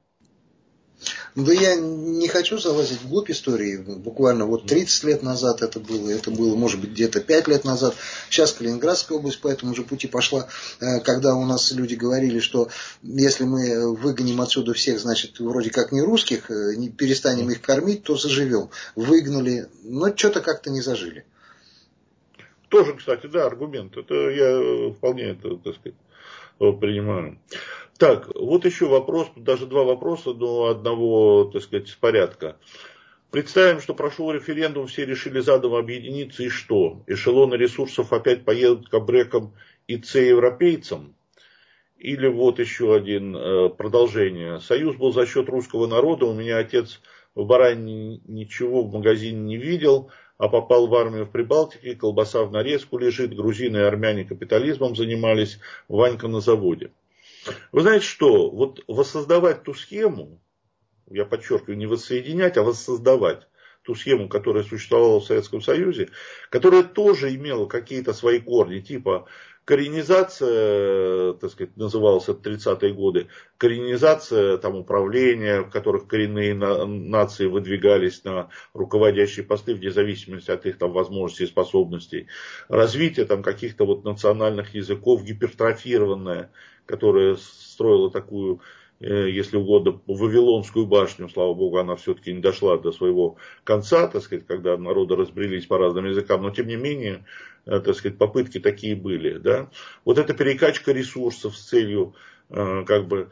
Да я не хочу залазить вглубь истории. Буквально вот тридцать лет назад это было, это было, может быть, где-то пять лет назад. Сейчас Калининградская область по этому же пути пошла, когда у нас люди говорили, что если мы выгоним отсюда всех, значит, вроде как не русских, не перестанем их кормить, то заживем. Выгнали, но что-то как-то не зажили. Тоже, кстати, да, аргумент. Это я вполне это, так сказать, принимаю. Так, вот еще вопрос, даже два вопроса, но одного, так сказать, с порядка. Представим, что прошел референдум, все решили задом объединиться, и что? Эшелоны ресурсов опять поедут к абрекам и це-европейцам? Или вот еще один, продолжение. Союз был за счет русского народа, у меня отец в Баране ничего в магазине не видел, а попал в армию в Прибалтике, колбаса в нарезку лежит, грузины и армяне капитализмом занимались, Ванька на заводе. Вы знаете что, вот воссоздавать ту схему, я подчеркиваю, не воссоединять, а воссоздавать ту схему, которая существовала в Советском Союзе, которая тоже имела какие-то свои корни, типа коренизация, так сказать, называлась это тридцатые годы, коренизация там, управления, в которых коренные нации выдвигались на руководящие посты вне зависимости от их там, возможностей и способностей, развитие там, каких-то вот национальных языков, гипертрофированное, которое строило такую, если угодно, Вавилонскую башню, слава богу, она все-таки не дошла до своего конца, так сказать, когда народы разбрелись по разным языкам, но тем не менее, так сказать, попытки такие были. Да? Вот эта перекачка ресурсов с целью как бы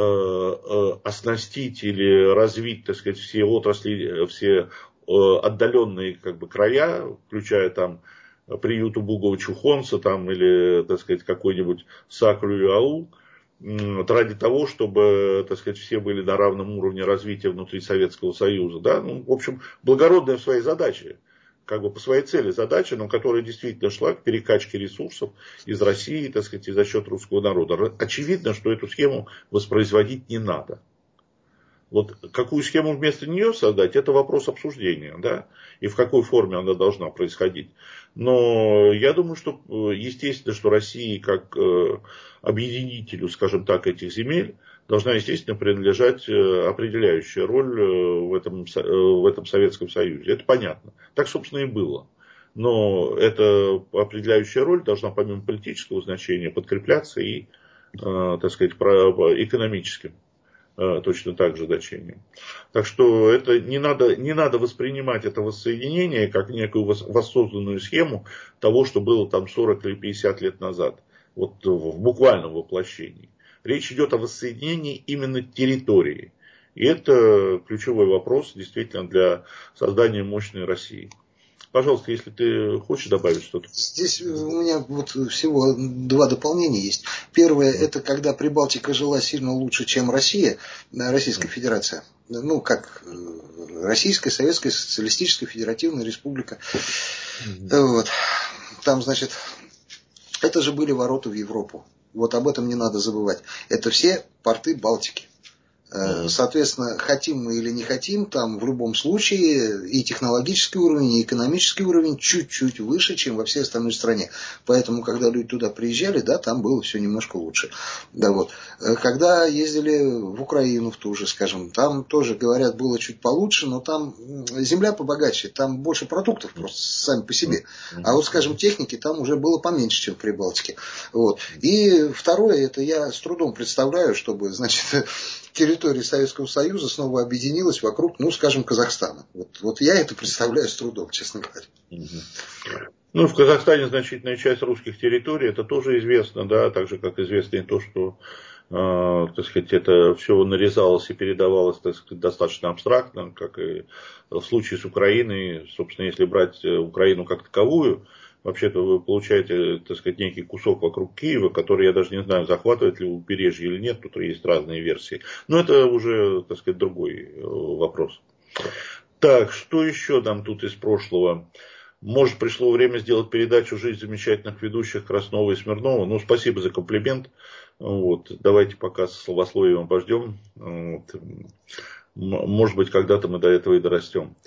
оснастить или развить, так сказать, все отрасли, все отдаленные как бы края, включая там приют убогого чухонца там, или, так сказать, какой-нибудь Сакру-Аул, ради того, чтобы, так сказать, все были на равном уровне развития внутри Советского Союза. Да? Ну, в общем, благородная в своей задаче, как бы по своей цели задача, но которая действительно шла к перекачке ресурсов из России, так сказать, и за счет русского народа. Очевидно, что эту схему воспроизводить не надо. Вот какую схему вместо нее создать, это вопрос обсуждения, да, и в какой форме она должна происходить. Но я думаю, что естественно, что России как объединителю, скажем так, этих земель, должна, естественно, принадлежать определяющая роль в этом, в этом Советском Союзе. Это понятно. Так, собственно, и было. Но эта определяющая роль должна, помимо политического значения, подкрепляться и, так сказать, экономическим точно так же значением. Так что это не надо, не надо воспринимать это воссоединение как некую воссозданную схему того, что было там сорок или пятьдесят лет назад. Вот в буквальном воплощении. Речь идет о воссоединении именно территории. И это ключевой вопрос действительно для создания мощной России. Пожалуйста, если ты хочешь добавить что-то. Здесь у меня вот всего два дополнения есть. Первое, это когда Прибалтика жила сильно лучше, чем Россия, Российская Федерация. Ну, как Российская, Советская, Социалистическая Федеративная Республика. Вот. Там, значит, это же были ворота в Европу. Вот об этом не надо забывать. Это все порты Балтики. Соответственно, хотим мы или не хотим, там в любом случае и технологический уровень, и экономический уровень чуть-чуть выше, чем во всей остальной стране. Поэтому, когда люди туда приезжали, да, там было все немножко лучше. Да, вот. Когда ездили в Украину, в ту же, скажем, там тоже, говорят, было чуть получше, но там земля побогаче, там больше продуктов просто сами по себе. А вот, скажем, техники там уже было поменьше, чем в Прибалтике. Вот. И второе, это я с трудом представляю, чтобы, значит, территория Советского Союза снова объединилась вокруг, ну, скажем, Казахстана. Вот, вот я это представляю с трудом, честно говоря. Ну, в Казахстане значительная часть русских территорий, это тоже известно, да, так же, как известно и то, что, э, так сказать, это все нарезалось и передавалось, так сказать, достаточно абстрактно, как и в случае с Украиной. Собственно, если брать Украину как таковую, вообще-то вы получаете, так сказать, некий кусок вокруг Киева, который, я даже не знаю, захватывает ли побережье или нет, тут есть разные версии. Но это уже, так сказать, другой вопрос. Так, что еще нам тут из прошлого? Может, пришло время сделать передачу «Жизнь замечательных ведущих» Краснова и Смирнова. Ну, спасибо за комплимент. Вот, давайте пока со словословием обождем. Вот. Может быть, когда-то мы до этого и дорастем.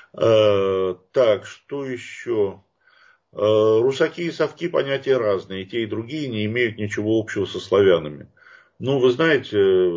Так, что еще? Русаки и совки понятия разные, и те, и другие не имеют ничего общего со славянами. Ну, вы знаете,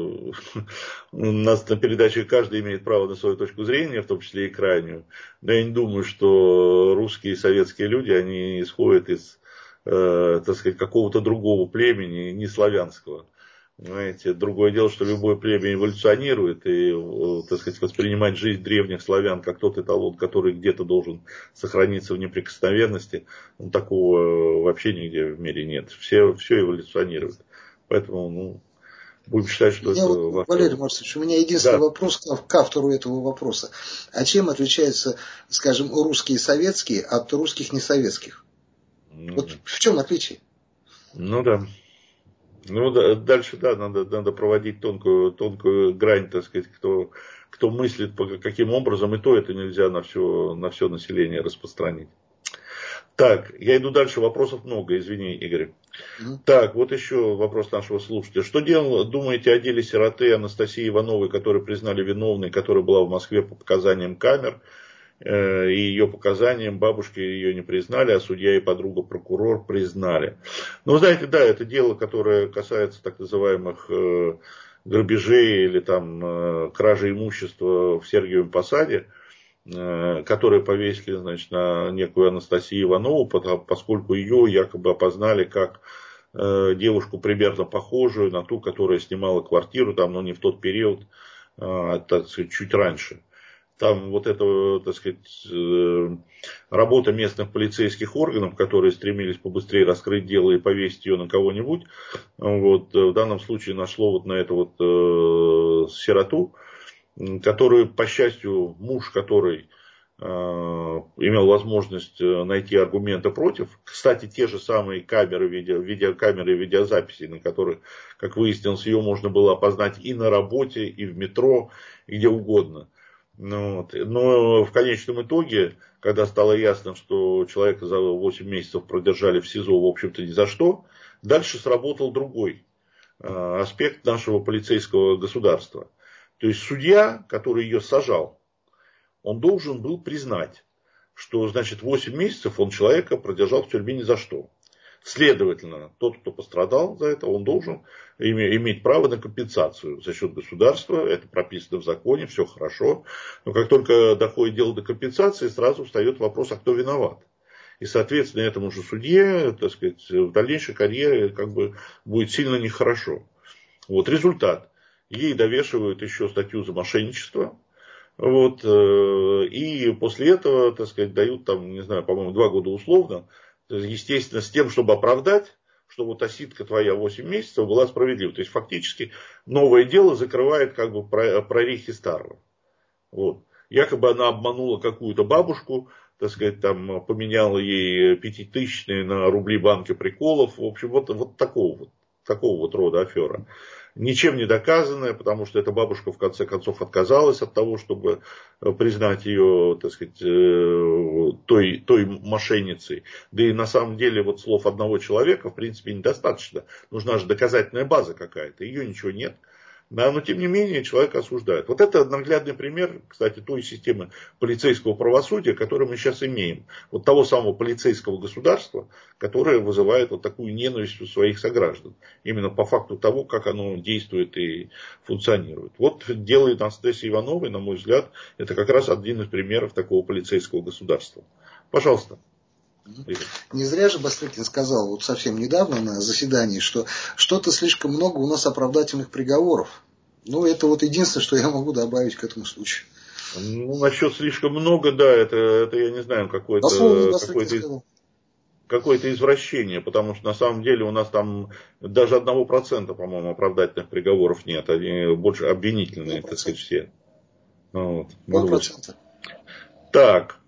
у нас на передаче каждый имеет право на свою точку зрения, в том числе и крайнюю. Но я не думаю, что русские и советские люди, они исходят из, э, так сказать, какого-то другого племени, не славянского. Понимаете, другое дело, что любое племя эволюционирует, и, так сказать, воспринимать жизнь древних славян как тот эталон, который где-то должен сохраниться в неприкосновенности, ну, такого вообще нигде в мире нет. Все, все эволюционирует. Поэтому, ну, будем считать, что я это... Вот, Валерий Марсович, у меня единственный да. вопрос к автору этого вопроса. А чем отличаются, скажем, русские советские от русских несоветских? Mm-hmm. Вот в чем отличие? Ну да. Ну, да, дальше, да, надо, надо проводить тонкую, тонкую грань, так сказать, кто, кто мыслит, каким образом, и то это нельзя на все, на все население распространить. Так, я иду дальше, вопросов много, извини, Игорь. Mm-hmm. Так, вот еще вопрос нашего слушателя. Что дел, думаете о деле сироты Анастасии Ивановой, которую признали виновной, которая была в Москве по показаниям камер? И ее показаниям бабушки ее не признали, а судья и подруга прокурор признали. Ну, вы знаете, да, это дело, которое касается так называемых э, грабежей или там э, кражи имущества в Сергиевом Посаде, э, которые повесили, значит, на некую Анастасию Иванову, поскольку ее якобы опознали как э, девушку примерно похожую на ту, которая снимала квартиру там, но не в тот период, э, так сказать, чуть раньше. Там вот эта, так сказать, работа местных полицейских органов, которые стремились побыстрее раскрыть дело и повесить ее на кого-нибудь, вот, в данном случае нашло вот на эту вот э, сироту, которую, по счастью, муж, который э, имел возможность найти аргументы против, кстати, те же самые камеры, видео, видеокамеры и видеозаписи, на которых, как выяснилось, ее можно было опознать и на работе, и в метро, и где угодно. Ну, вот. Но в конечном итоге, когда стало ясно, что человека за восемь месяцев продержали в СИЗО, в общем-то, ни за что, дальше сработал другой э, аспект нашего полицейского государства. То есть судья, который ее сажал, он должен был признать, что, значит, восемь месяцев он человека продержал в тюрьме ни за что. Следовательно, тот, кто пострадал за это, он должен иметь право на компенсацию за счет государства. Это прописано в законе, все хорошо. Но как только доходит дело до компенсации, сразу встает вопрос, а кто виноват. И, соответственно, этому же судье, так сказать, в дальнейшей карьере как бы будет сильно нехорошо. Вот результат. Ей довешивают еще статью за мошенничество. Вот, и после этого, так сказать, дают там, не знаю, по-моему, два года условно. Естественно, с тем, чтобы оправдать, что вот осидка твоя восемь месяцев была справедлива. То есть, фактически, новое дело закрывает как бы прорехи старого. Вот. Якобы она обманула какую-то бабушку, так сказать, там, поменяла ей пятитысячные на рубли банки приколов. В общем, вот, вот такого вот, такого вот рода афера. Ничем не доказанная, потому что эта бабушка в конце концов отказалась от того, чтобы признать ее, так сказать, той, той мошенницей. Да и на самом деле вот слов одного человека в принципе недостаточно. Нужна же доказательная база какая-то. Ее ничего нет. Да, но тем не менее человека осуждают. Вот это наглядный пример, кстати, той системы полицейского правосудия, которую мы сейчас имеем. Вот того самого полицейского государства, которое вызывает вот такую ненависть у своих сограждан. Именно по факту того, как оно действует и функционирует. Вот дело Анастасии Ивановой, на мой взгляд, это как раз один из примеров такого полицейского государства. Пожалуйста. Не зря же Бастрыкин сказал вот совсем недавно на заседании, что что-то слишком много у нас оправдательных приговоров. Ну, это вот единственное, что я могу добавить к этому случаю. Ну, насчет слишком много, да, это, это я не знаю, какое-то, какое-то, какое-то извращение, потому что на самом деле у нас там даже одного процента, по-моему, оправдательных приговоров нет, они больше обвинительные, так сказать, все. Вот. полпроцента. Так.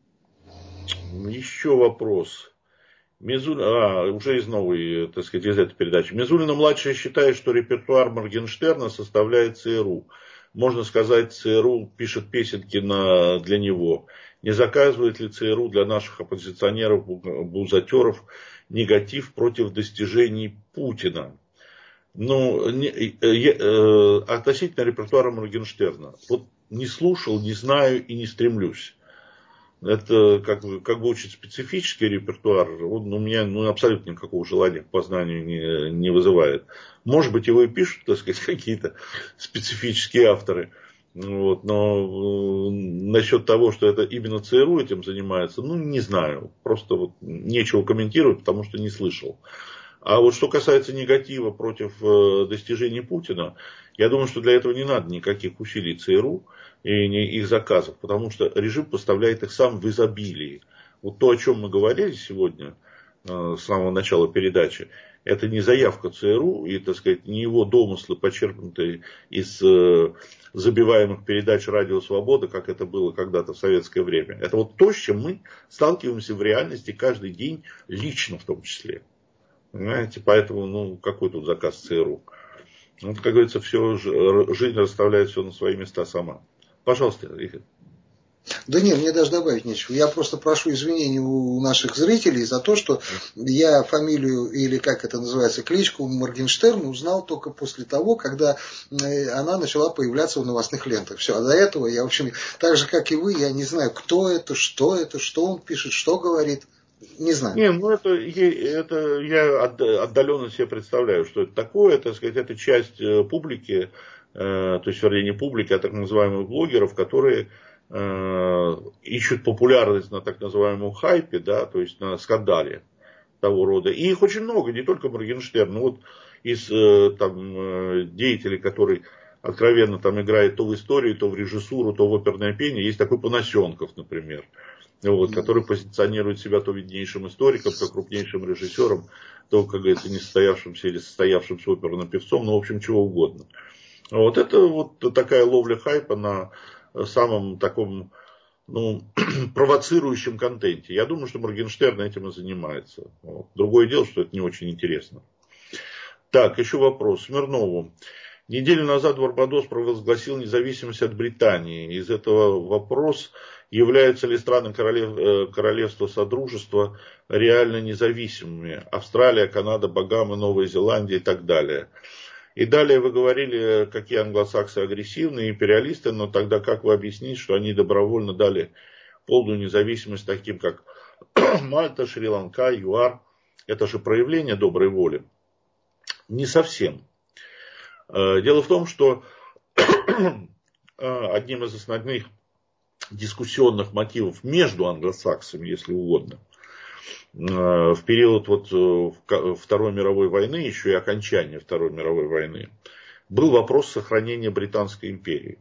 Еще вопрос. Мизуль... А, уже из новой, так сказать, из этой передачи. Мизулина-младшая считает, что репертуар Моргенштерна составляет ЦРУ. Можно сказать, ЦРУ пишет песенки на... для него. Не заказывает ли ЦРУ для наших оппозиционеров, бузатеров негатив против достижений Путина? Ну, не... э, относительно репертуара Моргенштерна. Вот не слушал, не знаю и не стремлюсь. Это как бы, как бы очень специфический репертуар. Он у меня ну, абсолютно никакого желания к познанию не, не вызывает. Может быть, его и пишут, так сказать, какие-то специфические авторы. Вот, но насчет того, что это именно ЦРУ этим занимается, ну, не знаю. Просто вот нечего комментировать, потому что не слышал. А вот что касается негатива против достижений Путина, я думаю, что для этого не надо никаких усилий ЦРУ и не их заказов, потому что режим поставляет их сам в изобилии. Вот то, о чем мы говорили сегодня, с самого начала передачи, это не заявка ЦРУ и, так сказать, не его домыслы, почерпнутые из забиваемых передач «Радио Свобода», как это было когда-то в советское время. Это вот то, с чем мы сталкиваемся в реальности каждый день, лично в том числе. Понимаете, поэтому, ну, какой тут заказ ЦРУ? Вот, как говорится, все, жизнь расставляет все на свои места сама. Пожалуйста, Игорь. Да нет, мне даже добавить нечего. Я просто прошу извинений у наших зрителей за то, что я фамилию, или как это называется, кличку Моргенштерн узнал только после того, когда она начала появляться в новостных лентах. Все, а до этого я, в общем, так же, как и вы, я не знаю, кто это, что это, что он пишет, что говорит. Не знаю. Не, ну это, это я отдаленно себе представляю, что это такое. Так сказать, это часть публики, то есть, вернее, не публики, а так называемых блогеров, которые ищут популярность на так называемом хайпе, да, то есть на скандале того рода. И их очень много, не только Моргенштерн. Ну, вот из там, деятелей, которые откровенно там играют то в историю, то в режиссуру, то в оперное пение, есть такой Понасенков, например. Вот, который позиционирует себя то виднейшим историком, то крупнейшим режиссером, то, как говорится, несостоявшимся или состоявшимся оперным певцом, ну, в общем, чего угодно. Вот это вот такая ловля хайпа на самом таком, ну, провоцирующем контенте. Я думаю, что Моргенштерн этим и занимается. Вот. Другое дело, что это не очень интересно. Так, еще вопрос. Смирнову. Неделю назад Барбадос провозгласил независимость от Британии. Из этого вопрос, являются ли страны королев, королевства Содружества реально независимыми. Австралия, Канада, Багамы, Новая Зеландия и так далее. И далее вы говорили, какие англосаксы агрессивные, империалисты, но тогда как вы объясните, что они добровольно дали полную независимость таким, как Мальта, Шри-Ланка, ЮАР, это же проявление доброй воли. Не совсем. Дело в том, что одним из основных дискуссионных мотивов между англосаксами, если угодно, в период вот Второй мировой войны, еще и окончания Второй мировой войны, был вопрос сохранения Британской империи.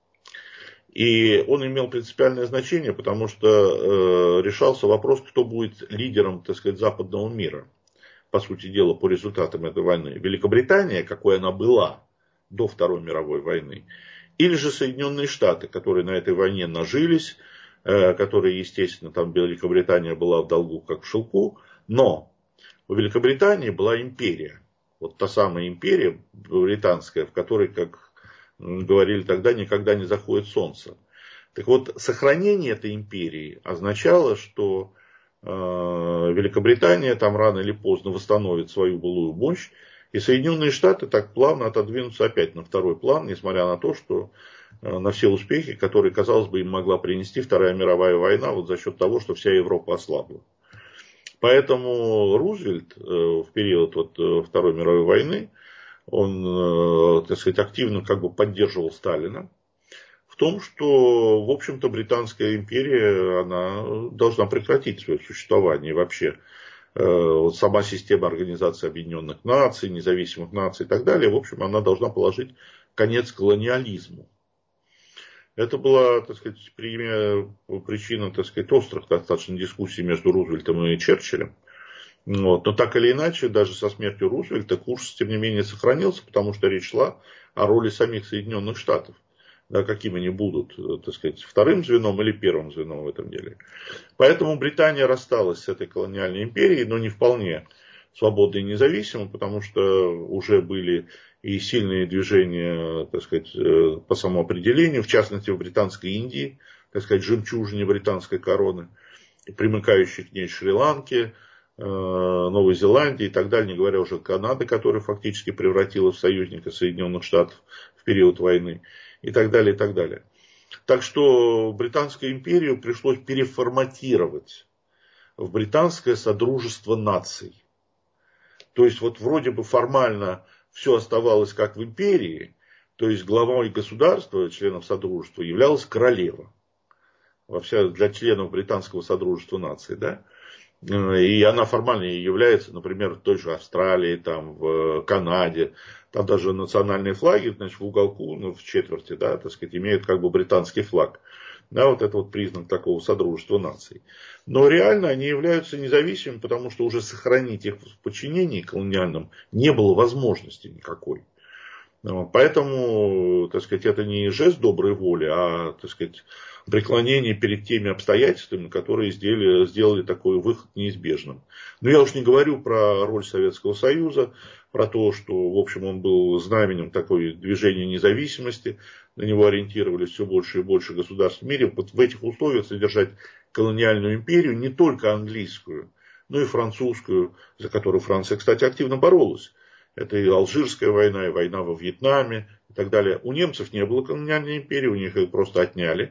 И он имел принципиальное значение, потому что решался вопрос, кто будет лидером, так сказать, западного мира. По сути дела, по результатам этой войны. Великобритания, какой она была до Второй мировой войны, или же Соединенные Штаты, которые на этой войне нажились, которые, естественно, там Великобритания была в долгу как в шелку, но у Великобритании была империя. Вот та самая империя британская, в которой, как говорили тогда, никогда не заходит солнце. Так вот, сохранение этой империи означало, что Великобритания там рано или поздно восстановит свою былую мощь, и Соединенные Штаты так плавно отодвинутся опять на второй план, несмотря на то, что на все успехи, которые, казалось бы, им могла принести Вторая мировая война, вот за счет того, что вся Европа ослабла. Поэтому Рузвельт в период вот Второй мировой войны, он, так сказать, активно как бы поддерживал Сталина в том, что, в общем-то, Британская империя, она должна прекратить свое существование. И вообще, вот сама система Организации Объединенных Наций, независимых наций и так далее, в общем, она должна положить конец колониализму. Это была, так сказать, причина, так сказать, острых достаточно дискуссий между Рузвельтом и Черчиллем. Вот. Но так или иначе, даже со смертью Рузвельта курс, тем не менее, сохранился, потому что речь шла о роли самих Соединенных Штатов. Да, какими они будут, так сказать, вторым звеном или первым звеном в этом деле. Поэтому Британия рассталась с этой колониальной империей, но не вполне свободно и независимо, потому что уже были и сильные движения, так сказать, по самоопределению, в частности в Британской Индии, так сказать, жемчужине британской короны, примыкающей к ней Шри-Ланке, Новой Зеландии и так далее, не говоря уже о Канаде, которая фактически превратилась в союзника Соединенных Штатов в период войны. И так далее, и так далее. Так что Британскую империю пришлось переформатировать в британское содружество наций. То есть, вот вроде бы формально все оставалось как в империи, то есть главой государства, членов содружества, являлась королева. Вообще для членов британского содружества наций, да. И она формально является, например, в той же Австралии, там, в Канаде. Там даже национальные флаги, значит, в уголку, ну, в четверти, да, так сказать, имеют как бы британский флаг. Да, вот это вот признак такого содружества наций. Но реально они являются независимыми, потому что уже сохранить их в подчинении колониальном не было возможности никакой. Поэтому, так сказать, это не жест доброй воли, а, так сказать, преклонение перед теми обстоятельствами, которые сделали, сделали такой выход неизбежным. Но я уж не говорю про роль Советского Союза, про то, что, в общем, он был знаменем такой движения независимости, на него ориентировались все больше и больше государств в мире. Вот в этих условиях содержать колониальную империю, не только английскую, но и французскую, за которую Франция, кстати, активно боролась. Это и Алжирская война, и война во Вьетнаме и так далее. У немцев не было колониальной империи, у них их просто отняли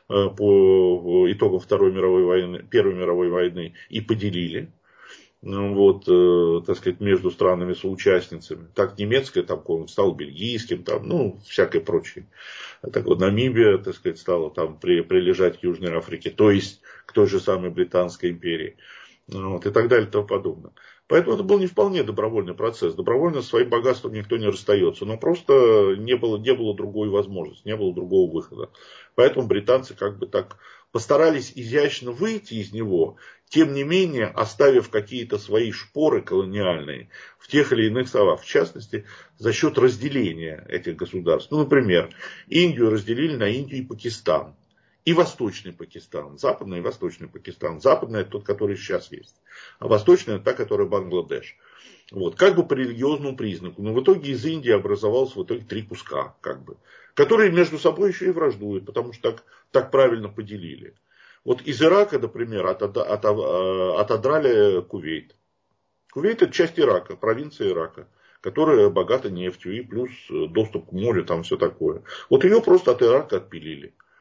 по итогам Второй мировой войны, Первой мировой войны и поделили. Вот, так сказать, между странами-соучастницами. Так немецкая там стала бельгийским, там, ну, всякое прочее. Так вот, Намибия, так сказать, стала там при, прилежать к Южной Африке, то есть к той же самой Британской империи. Вот, и так далее и тому подобное. Поэтому это был не вполне добровольный процесс. Добровольно со своим богатством никто не расстается. Но просто не было, не было другой возможности, не было другого выхода. Поэтому британцы как бы так постарались изящно выйти из него, тем не менее оставив какие-то свои шпоры колониальные в тех или иных словах. В частности, за счет разделения этих государств. Ну, например, Индию разделили на Индию и Пакистан. И Восточный Пакистан, Западный и Восточный Пакистан. Западный это тот, который сейчас есть. А Восточный это та, которая Бангладеш. Вот, как бы по религиозному признаку. Но в итоге из Индии образовалось в итоге три куска, как бы, которые между собой еще и враждуют, потому что так, так правильно поделили. Вот из Ирака, например, от, от, от, отодрали Кувейт. Кувейт это часть Ирака, провинция Ирака, которая богата нефтью и плюс доступ к морю, там все такое. Вот ее просто от Ирака отпилили.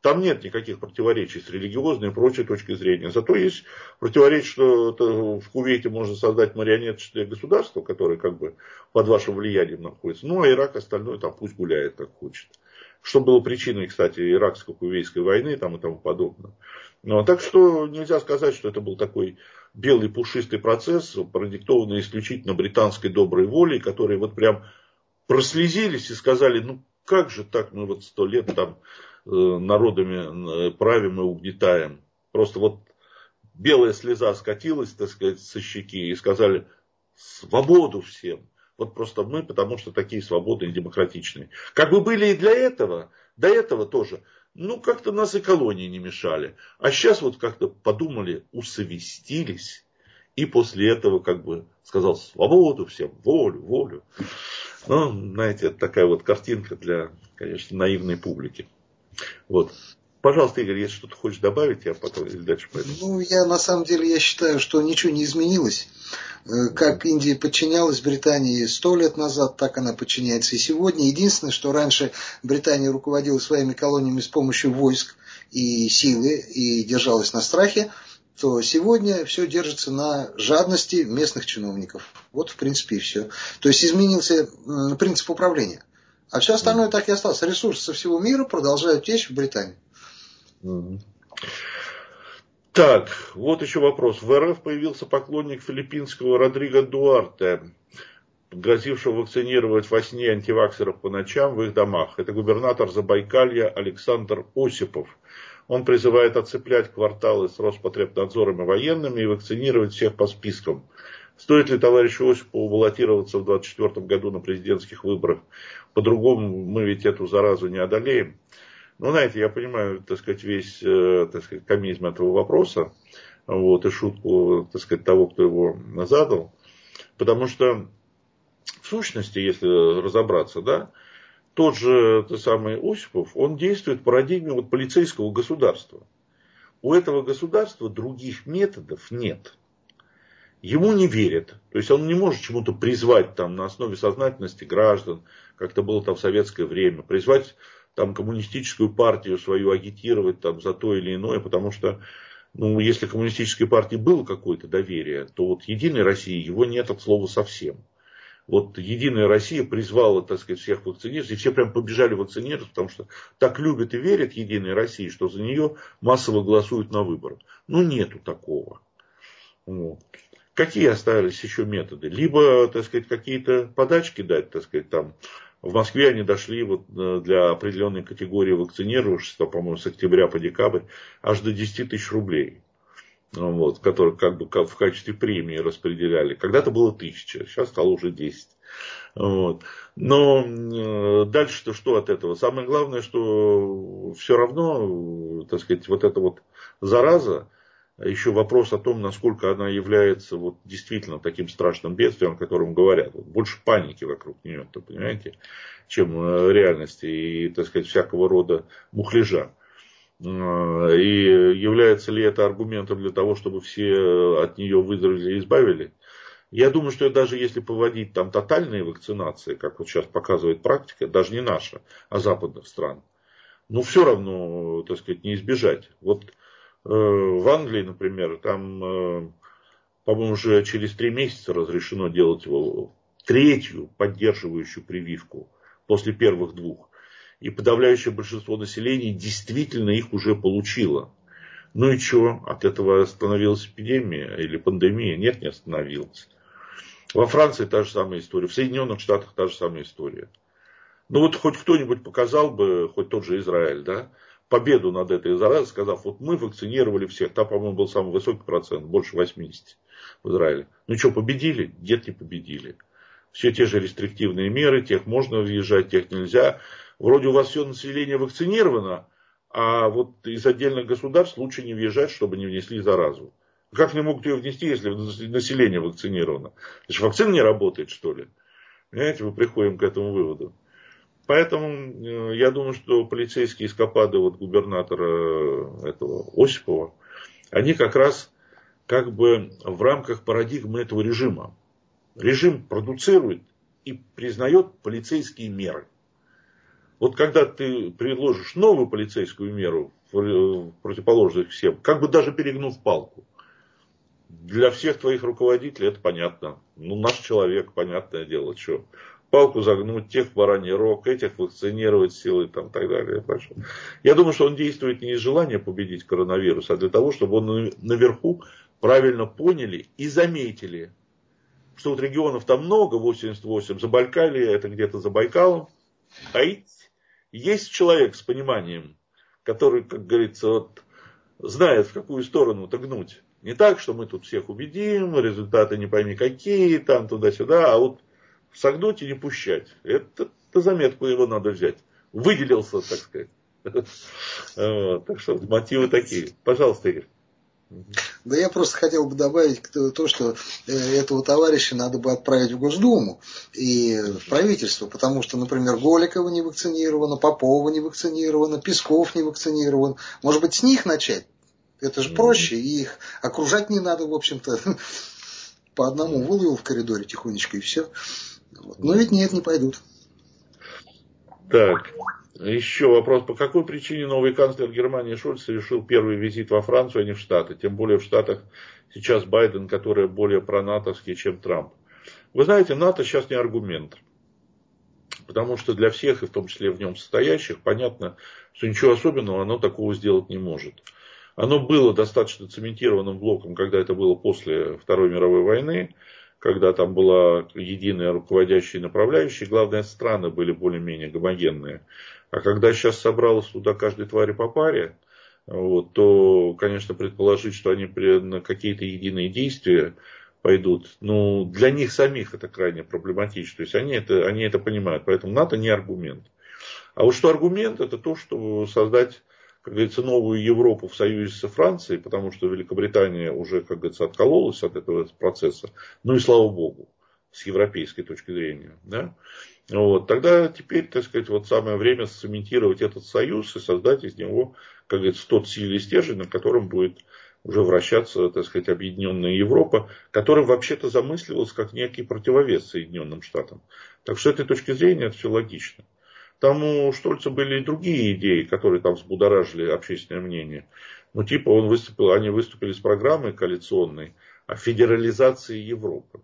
Там нет никаких противоречий с религиозной и прочей точки зрения. Зато есть противоречие, что в Кувейте можно создать марионеточное государство, которое как бы под вашим влиянием находится. Ну, а Ирак остальное там пусть гуляет как хочет. Что было причиной, кстати, иракско-кувейтской войны там, и тому подобное. Ну, так что нельзя сказать, что это был такой белый пушистый процесс, продиктованный исключительно британской доброй волей, которые вот прям прослезились и сказали, ну как же так, мы вот сто лет там э, народами правим и угнетаем. Просто вот белая слеза скатилась, так сказать, со щеки и сказали, свободу всем. Вот просто мы, потому что такие свободные и демократичные. Как бы были и для этого, до этого тоже. Ну, как-то нас и колонии не мешали. А сейчас вот как-то подумали, усовестились. И после этого как бы сказал свободу всем, волю, волю. Ну, знаете, это такая вот картинка для, конечно, наивной публики. Вот. Пожалуйста, Игорь, если что-то хочешь добавить, я потом дальше пойду. Ну, я на самом деле я считаю, что ничего не изменилось. Как Индия подчинялась Британии сто лет назад, так она подчиняется и сегодня. Единственное, что раньше Британия руководила своими колониями с помощью войск и силы, и держалась на страхе, то сегодня все держится на жадности местных чиновников. Вот, в принципе, и все. То есть изменился принцип управления. А все остальное так и осталось. Ресурсы со всего мира продолжают течь в Британию. Так, вот еще вопрос. В эр эф появился поклонник филиппинского Родриго Дуарте, грозившего вакцинировать во сне антиваксеров по ночам в их домах. Это губернатор Забайкалья Александр Осипов. Он призывает отцеплять кварталы с Роспотребнадзором и военными и вакцинировать всех по спискам. Стоит ли товарищу Осипову баллотироваться в двадцать четвёртом году на президентских выборах? По-другому мы ведь эту заразу не одолеем. Ну, знаете, я понимаю, так сказать, весь, так сказать, комизм этого вопроса, вот, и шутку, так сказать, того, кто его задал. Потому что, в сущности, если разобраться, да, тот же тот самый Осипов, он действует в парадигме вот полицейского государства. У этого государства других методов нет. Ему не верят. То есть он не может чему-то призвать там, на основе сознательности граждан, как это было там в советское время, призвать там, коммунистическую партию свою агитировать там, за то или иное, потому что ну, если коммунистической партии было какое-то доверие, то вот Единой России его нет от слова совсем. Вот Единая Россия призвала, так сказать, всех вакцинировать, и все прям побежали вакцинировать, потому что так любят и верят Единой России, что за нее массово голосуют на выборах. Ну, нету такого. Вот. Какие остались еще методы? Либо, так сказать, какие-то подачки дать, так сказать, там. В Москве они дошли вот для определенной категории вакцинировавшихся, по-моему, с октября по декабрь, аж до десять тысяч рублей. Вот, которые как бы в качестве премии распределяли. Когда-то было тысяча, сейчас стало уже десять. Вот. Но дальше-то что от этого? Самое главное, что все равно, так сказать, вот эта вот зараза, еще вопрос о том, насколько она является вот действительно таким страшным бедствием, о котором говорят. Вот больше паники вокруг нее, понимаете, чем реальности и, так сказать, всякого рода мухляжа. И является ли это аргументом для того, чтобы все от нее выздоровели и избавили? Я думаю, что даже если поводить там тотальные вакцинации, как вот сейчас показывает практика, даже не наша, а западных стран, ну все равно, так сказать, не избежать. Вот э, в Англии, например, там, э, по-моему, уже через три месяца разрешено делать его третью поддерживающую прививку после первых двух. И подавляющее большинство населения действительно их уже получило. Ну и что? От этого остановилась эпидемия или пандемия? Нет, не остановилась. Во Франции та же самая история. В Соединенных Штатах та же самая история. Ну вот хоть кто-нибудь показал бы, хоть тот же Израиль, да, победу над этой заразой, сказав, вот мы вакцинировали всех. Там, по-моему, был самый высокий процент, больше восемьдесят в Израиле. Ну что, победили? Нет, не победили. Все те же рестриктивные меры, тех можно въезжать, тех нельзя. Вроде у вас все население вакцинировано, а вот из отдельных государств лучше не въезжать, чтобы не внесли заразу. Как не могут ее внести, если население вакцинировано? Значит, вакцина не работает, что ли? Понимаете, мы приходим к этому выводу. Поэтому я думаю, что полицейские эскапады вот губернатора этого Осипова, они как раз как бы в рамках парадигмы этого режима. Режим продуцирует и признает полицейские меры. Вот когда ты предложишь новую полицейскую меру, противоположную всем, как бы даже перегнув палку, для всех твоих руководителей это понятно. Ну, наш человек, понятное дело, что. Палку загнуть, тех в бараний рог, этих вакцинировать силой, там, так далее. Я думаю, что он действует не из желания победить коронавирус, а для того, чтобы он наверху правильно поняли и заметили, что вот регионов там много, восемьдесят восемь, Забайкалье, это где-то за Байкалом, а есть человек с пониманием, который, как говорится, вот, знает, в какую сторону-то гнуть. Не так, что мы тут всех убедим, результаты не пойми какие, там туда-сюда, а вот согнуть и не пущать. Это, это заметку его надо взять. Выделился, так сказать. Так что мотивы такие. Пожалуйста, Игорь. Да я просто хотел бы добавить то, что этого товарища надо бы отправить в Госдуму и в правительство, потому что, например, Голикова не вакцинирована, Попова не вакцинирована, Песков не вакцинирован. Может быть, с них начать? Это же проще, и их окружать не надо, в общем-то. По одному выловил в коридоре тихонечко, и все. Но ведь нет, не пойдут. Так, еще вопрос. По какой причине новый канцлер Германии Шольц совершил первый визит во Францию, а не в Штаты? Тем более в Штатах сейчас Байден, который более пронатовский, чем Трамп. Вы знаете, НАТО сейчас не аргумент. Потому что для всех, и в том числе в нем состоящих, понятно, что ничего особенного оно такого сделать не может. Оно было достаточно цементированным блоком, когда это было после Второй мировой войны, когда там была единая руководящая и направляющая, главное, страны были более-менее гомогенные. А когда сейчас собралось туда каждой твари по паре, вот, то, конечно, предположить, что они на какие-то единые действия пойдут, ну, для них самих это крайне проблематично. То есть они это, они это понимают, поэтому НАТО не аргумент. А вот что аргумент, это то, что создать, как говорится, новую Европу в союзе со Францией, потому что Великобритания уже, как говорится, откололась от этого процесса. Ну и слава богу, с европейской точки зрения. Да? Вот. Тогда теперь, так сказать, вот самое время сцементировать этот союз и создать из него, как говорится, тот сильный стержень, на котором будет уже вращаться, так сказать, объединенная Европа, которая вообще-то замысливалась как некий противовес Соединенным Штатам. Так что с этой точки зрения это все логично. Там у Штольца были и другие идеи, которые там взбудоражили общественное мнение. Ну, типа, он выступил, они выступили с программой коалиционной о федерализации Европы.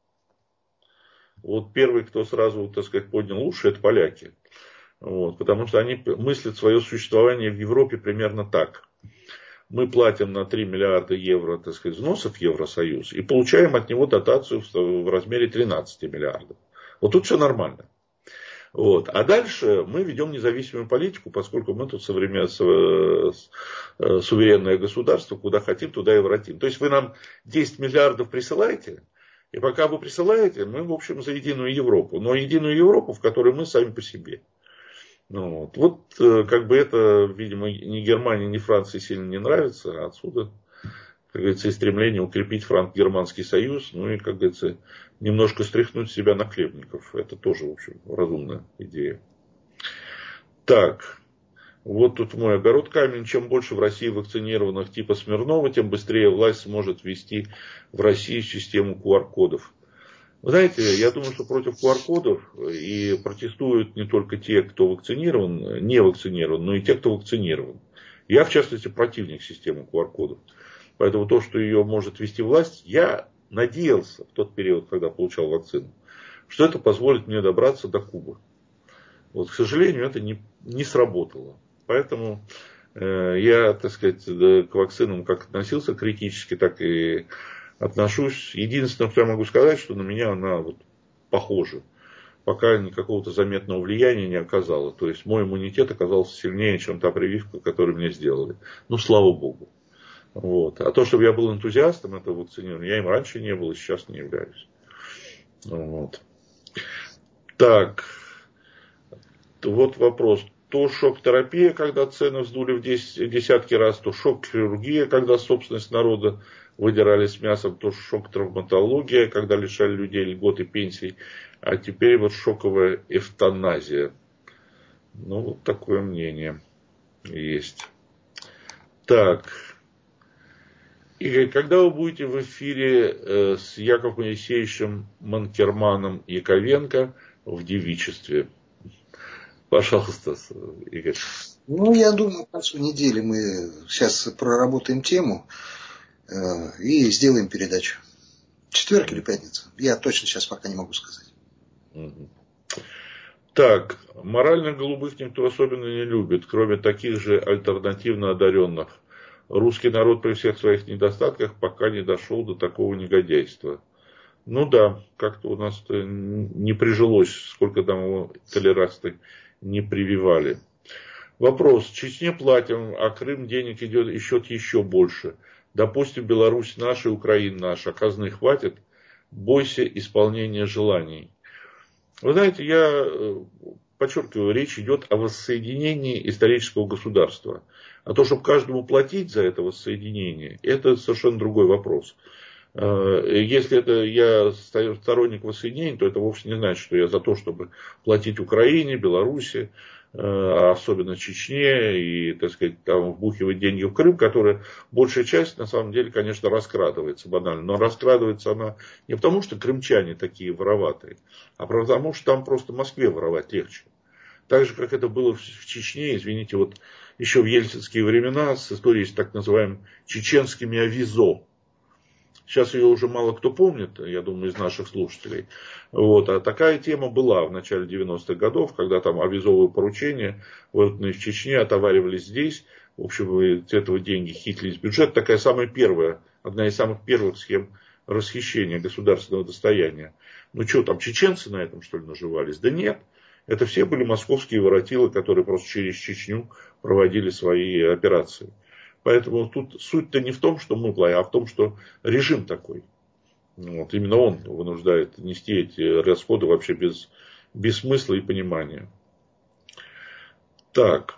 Вот первый, кто сразу, так сказать, поднял уши, это поляки. Вот, потому что они мыслят свое существование в Европе примерно так. Мы платим на три миллиарда евро, так сказать, взносов в Евросоюз и получаем от него дотацию в размере тринадцать миллиардов. Вот тут все нормально. Вот. А дальше мы ведем независимую политику, поскольку мы тут современное, суверенное государство, куда хотим, туда и воротим. То есть вы нам десять миллиардов присылаете, и пока вы присылаете, мы, в общем, за единую Европу. Но единую Европу, в которой мы сами по себе. Ну, вот. вот как бы это, видимо, ни Германии, ни Франции сильно не нравится. А отсюда, как говорится, и стремление укрепить франко-германский союз. Ну и, как говорится, немножко стряхнуть себя наклепников. Это тоже, в общем, разумная идея. Так. Вот тут мой огород камень. Чем больше в России вакцинированных типа Смирнова, тем быстрее власть сможет ввести в Россию систему ку ар кодов. Вы знаете, я думаю, что против ку ар кодов и протестуют не только те, кто вакцинирован, не вакцинирован, но и те, кто вакцинирован. Я, в частности, противник системы ку ар кодов. Поэтому то, что ее может ввести власть, я надеялся в тот период, когда получал вакцину, что это позволит мне добраться до Кубы. Вот, к сожалению, это не, не сработало. Поэтому э, я, так сказать, к вакцинам как относился критически, так и отношусь. Единственное, что я могу сказать, что на меня она вот похожа. Пока никакого-то заметного влияния не оказала. То есть мой иммунитет оказался сильнее, чем та прививка, которую мне сделали. Ну, слава богу. Вот. А то, чтобы я был энтузиастом этого вакцинирования, я им раньше не был и сейчас не являюсь. Вот. Так. Вот вопрос. То шок-терапия, когда цены вздули в десятки раз, то шок-хирургия, когда собственность народа выдирали с мясом, то шок-травматология, когда лишали людей льгот и пенсий, а теперь вот шоковая эвтаназия. Ну, вот такое мнение есть. Так. Игорь, когда вы будете в эфире э, с Яковом Моисеевичем Манкерманом Яковенко в девичестве? Пожалуйста, Игорь. Ну, я думаю, к концу недели мы сейчас проработаем тему э, и сделаем передачу. Четверг или пятница? Я точно сейчас пока не могу сказать. Так, морально голубых никто особенно не любит, кроме таких же альтернативно одаренных. Русский народ при всех своих недостатках пока не дошел до такого негодяйства. Ну да, как-то у нас не прижилось, сколько там его толерасты не прививали. Вопрос. Чечне платим, а Крым денег идет еще, еще больше. Допустим, Беларусь наша, Украина наша, казны хватит. Бойся исполнения желаний. Вы знаете, я подчеркиваю, речь идет о воссоединении исторического государства. А то, чтобы каждому платить за это воссоединение, это совершенно другой вопрос. Если это я сторонник воссоединения, то это вовсе не значит, что я за то, чтобы платить Украине, Беларуси, особенно Чечне, и, так сказать, там вбухивать деньги в Крым, которая большая часть, на самом деле, конечно, раскрадывается банально. Но раскрадывается она не потому, что крымчане такие вороватые, а потому, что там просто Москве воровать легче. Так же, как это было в Чечне, извините, вот еще в ельцинские времена с историей с так называемыми чеченскими авизо. Сейчас ее уже мало кто помнит, я думаю, из наших слушателей. Вот. А такая тема была в начале девяностых годов, когда там авизовые поручения в Чечне отоваривались здесь. В общем, из этого деньги хитрились в бюджет. Такая самая первая, одна из самых первых схем расхищения государственного достояния. Ну что, там чеченцы на этом, что ли, наживались? Да нет. Это все были московские воротилы, которые просто через Чечню проводили свои операции. Поэтому тут суть-то не в том, что мы плохие, а в том, что режим такой. Вот, именно он вынуждает нести эти расходы вообще без, без смысла и понимания. Так.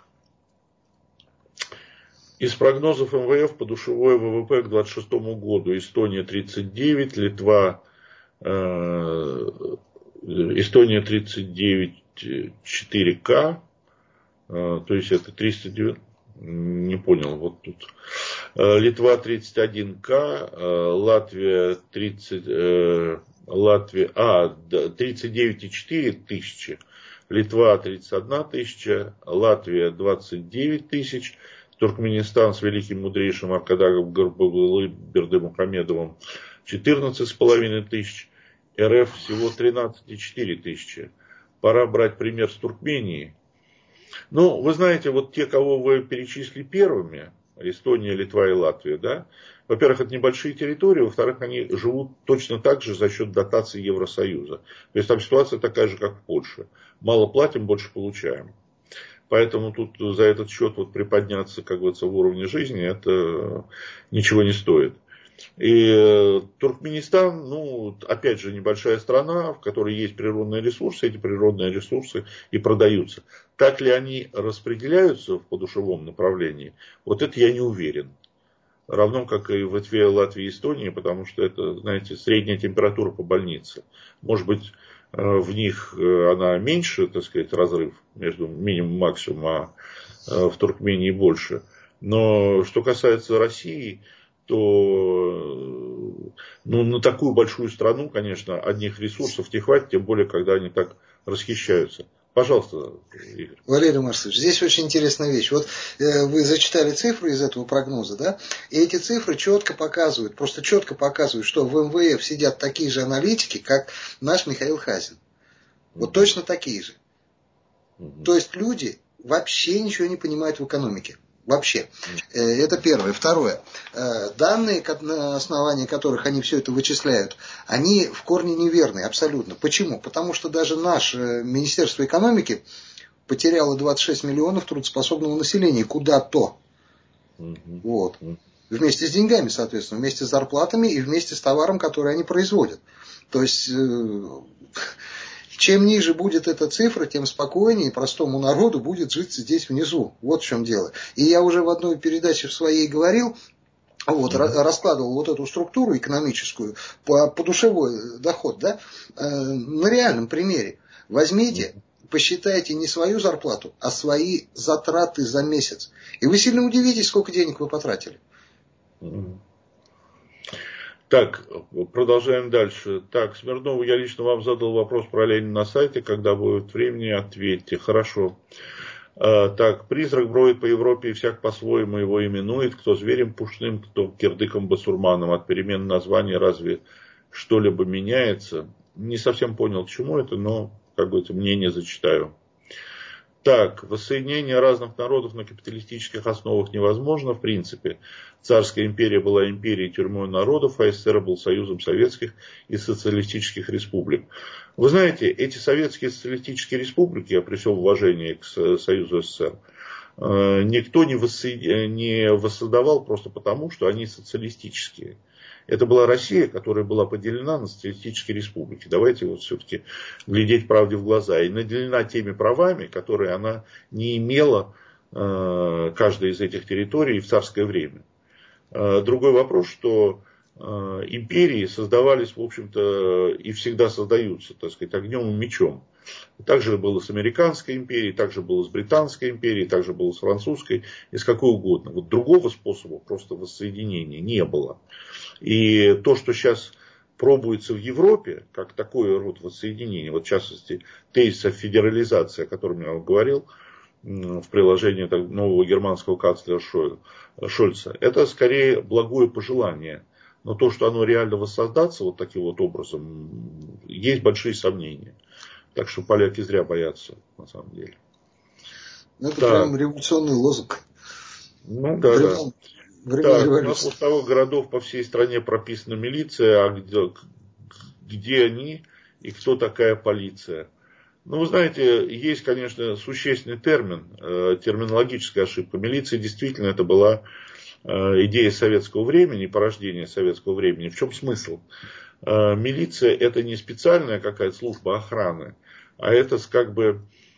Из прогнозов эм вэ эф подушевое вэ вэ пэ к двадцать шестому году. Эстония тридцать девять, Литва, э, Эстония тридцать девять четыре ка, э, то есть это триста девяносто. Не понял, вот тут. Литва тридцать один ка, Латвия тридцать, Латвия, а, тридцать девять и четыре тысячи, Литва тридцать одна тысяча, Латвия двадцать девять тысяч, Туркменистан с великим мудрейшим Аркадагом Бердымухамедовым четырнадцать с половиной тысяч, эр эф всего тринадцать и четыре тысячи. Пора брать пример с Туркмении. Ну, вы знаете, вот те, кого вы перечислили первыми, Эстония, Литва и Латвия, да, во-первых, это небольшие территории, во-вторых, они живут точно так же за счет дотаций Евросоюза. То есть там ситуация такая же, как в Польше. Мало платим, больше получаем. Поэтому тут за этот счет вот приподняться, как говорится, в уровне жизни, это ничего не стоит. И Туркменистан, ну, опять же, небольшая страна, в которой есть природные ресурсы, эти природные ресурсы и продаются. Так ли они распределяются в подушевом направлении, вот это я не уверен. Равно как и в Литве, Латвии и Эстонии, потому что это, знаете, средняя температура по больнице. Может быть, в них она меньше, так сказать, разрыв между минимум и максимум, а в Туркмении больше. Но что касается России, то ну, на такую большую страну, конечно, одних ресурсов не хватит, тем более, когда они так расхищаются. Пожалуйста, Игорь. Валерий Марсович, здесь очень интересная вещь. Вот э, вы зачитали цифры из этого прогноза, да? И эти цифры четко показывают, просто четко показывают, что в эм вэ эф сидят такие же аналитики, как наш Михаил Хазин. Вот mm-hmm. точно такие же. Mm-hmm. То есть люди вообще ничего не понимают в экономике. Вообще. Это первое. Второе. Данные, на основании которых они все это вычисляют, они в корне неверные, абсолютно. Почему? Потому что даже наше Министерство экономики потеряло двадцать шесть миллионов трудоспособного населения куда-то. Вот. Вместе с деньгами, соответственно, вместе с зарплатами и вместе с товаром, который они производят. То есть... Чем ниже будет эта цифра, тем спокойнее простому народу будет жить здесь внизу. Вот в чем дело. И я уже в одной передаче в своей говорил, вот, mm-hmm. раскладывал вот эту структуру экономическую, по, подушевой доход, да, э, на реальном примере. Возьмите, mm-hmm. посчитайте не свою зарплату, а свои затраты за месяц. И вы сильно удивитесь, сколько денег вы потратили. Mm-hmm. Так, продолжаем дальше. Так, Смирнову, я лично вам задал вопрос про Ленина на сайте. Когда будет времени, ответьте. Хорошо. А, так, призрак бродит по Европе и всяк по-своему его именует. Кто зверем пушным, кто кирдыком басурманом. От перемен названия разве что-либо меняется? Не совсем понял, к чему это, но, как говорится, мнение зачитаю. Так, воссоединение разных народов на капиталистических основах невозможно, в принципе. Царская империя была империей тюрьмой народов, а СССР был союзом советских и социалистических республик. Вы знаете, эти советские социалистические республики, при всем уважении к Союзу СССР, никто не, воссоед... не воссоздавал просто потому, что они социалистические. Это была Россия, которая была поделена на социалистические республики. Давайте вот все-таки глядеть правде в глаза. И наделена теми правами, которые она не имела, каждая из этих территорий, в царское время. Другой вопрос, что империи создавались, в общем-то, и всегда создаются, так сказать, огнем и мечом. Так же было с американской империей, так же было с британской империей, так же было с французской, и с какой угодно. Вот другого способа просто воссоединения не было. И то, что сейчас пробуется в Европе, как такой род воссоединения, вот в частности, тезис о федерализации, о котором я вам говорил, в приложении нового германского канцлера Шольца, это скорее благое пожелание. Но то, что оно реально воссоздаться вот таким вот образом, есть большие сомнения. Так что поляки зря боятся, на самом деле. Ну, это так. Прям революционный лозунг. Ну, да, Времен, да. Так, у нас в уставах городов по всей стране прописана милиция, а где, где они и кто такая полиция? Ну, вы знаете, есть, конечно, существенный термин, терминологическая ошибка. Милиция действительно это была идея советского времени, порождение советского времени. В чем смысл? Милиция это не специальная какая-то служба охраны, а это как бы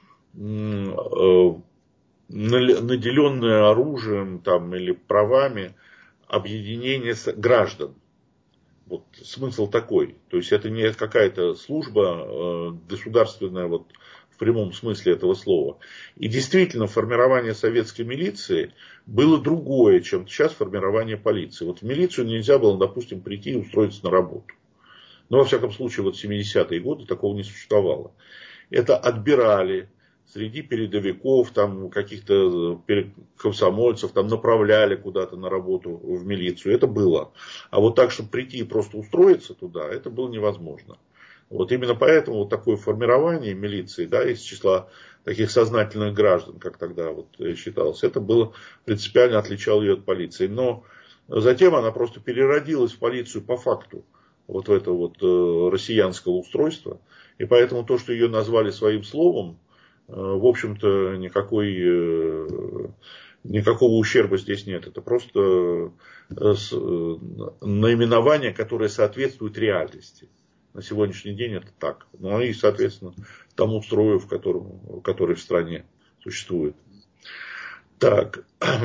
наделенное оружием там, или правами объединение граждан. Вот смысл такой. То есть это не какая-то служба государственная вот, в прямом смысле этого слова. И действительно формирование советской милиции было другое, чем сейчас формирование полиции. Вот в милицию нельзя было, допустим, прийти и устроиться на работу. Но во всяком случае вот в семидесятые годы такого не существовало. Это отбирали среди передовиков, там, каких-то комсомольцев, там, направляли куда-то на работу в милицию. Это было. А вот так, чтобы прийти и просто устроиться туда, это было невозможно. Вот именно поэтому вот такое формирование милиции, да, из числа таких сознательных граждан, как тогда вот считалось, это было принципиально отличало ее от полиции. Но затем она просто переродилась в полицию по факту вот в это вот россиянского устройства. И поэтому то, что ее назвали своим словом, в общем-то, никакой, никакого ущерба здесь нет. Это просто наименование, которое соответствует реальности. На сегодняшний день это так. Ну и, соответственно, тому строю, в котором, который в стране существует. Так.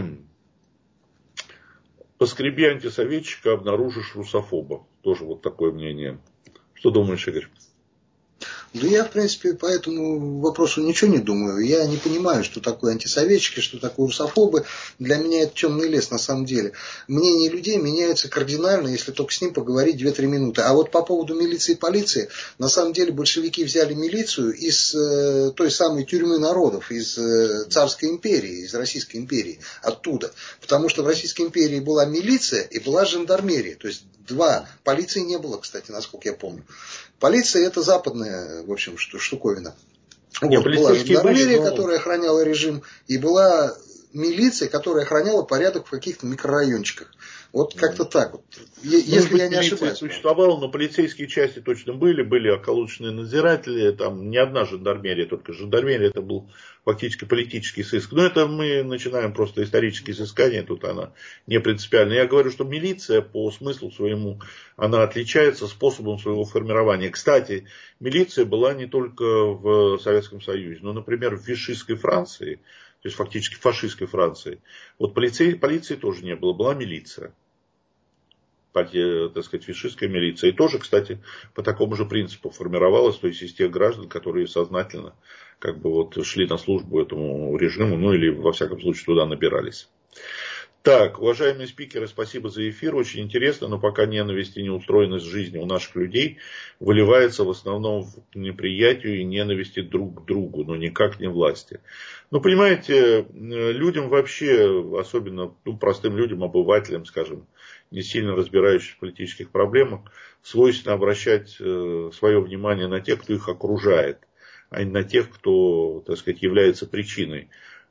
Поскреби антисоветчика, обнаружишь русофоба. Тоже вот такое мнение. Что думаешь, Игорь? Да я, в принципе, по этому вопросу ничего не думаю. Я не понимаю, что такое антисоветчики, что такое русофобы. Для меня это темный лес, на самом деле. Мнения людей меняются кардинально, если только с ним поговорить две-три минуты. А вот по поводу милиции и полиции, на самом деле большевики взяли милицию из э, той самой тюрьмы народов, из э, царской империи, из Российской империи, оттуда. Потому что в Российской империи была милиция и была жандармерия. То есть два. Полиции не было, кстати, насколько я помню. Полиция это западная, в общем, штуковина. Вот, была жандармерия, но... которая охраняла режим, и была милиция, которая охраняла порядок в каких-то микрорайончиках. Вот как-то так вот. Если я не ошибаюсь. Существовало, но полицейские части точно были, были околоточные надзиратели, там не одна жандармерия, только жандармерия это был фактически политический сыск. Но это мы начинаем просто исторические изыскания, тут она не принципиальна. Я говорю, что милиция по смыслу своему, она отличается способом своего формирования. Кстати, милиция была не только в Советском Союзе, но, например, в вишистской Франции, то есть фактически фашистской Франции, вот полиции, полиции тоже не было, была милиция. Так сказать, фашистская милиция. И тоже, кстати, по такому же принципу формировалась, то есть из тех граждан, которые сознательно как бы вот шли на службу этому режиму, ну или во всяком случае туда набирались. Так, уважаемые спикеры, спасибо за эфир, очень интересно, но пока ненависть и неустроенность жизни у наших людей выливается в основном в неприятию и ненависти друг к другу, но никак не власти. Ну, понимаете, людям вообще, особенно ну, простым людям, обывателям, скажем, не сильно разбирающимся в политических проблемах, свойственно обращать свое внимание на тех, кто их окружает, а не на тех, кто, так сказать, является причиной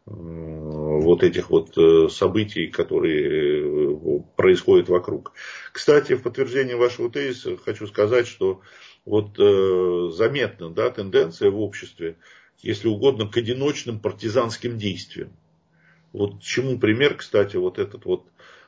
вот этих вот событий, которые происходят вокруг. Кстати, в подтверждение вашего тезиса хочу сказать, что вот заметна, да, тенденция в обществе, если угодно, к одиночным партизанским действиям. Вот чему пример, кстати, вот этот вот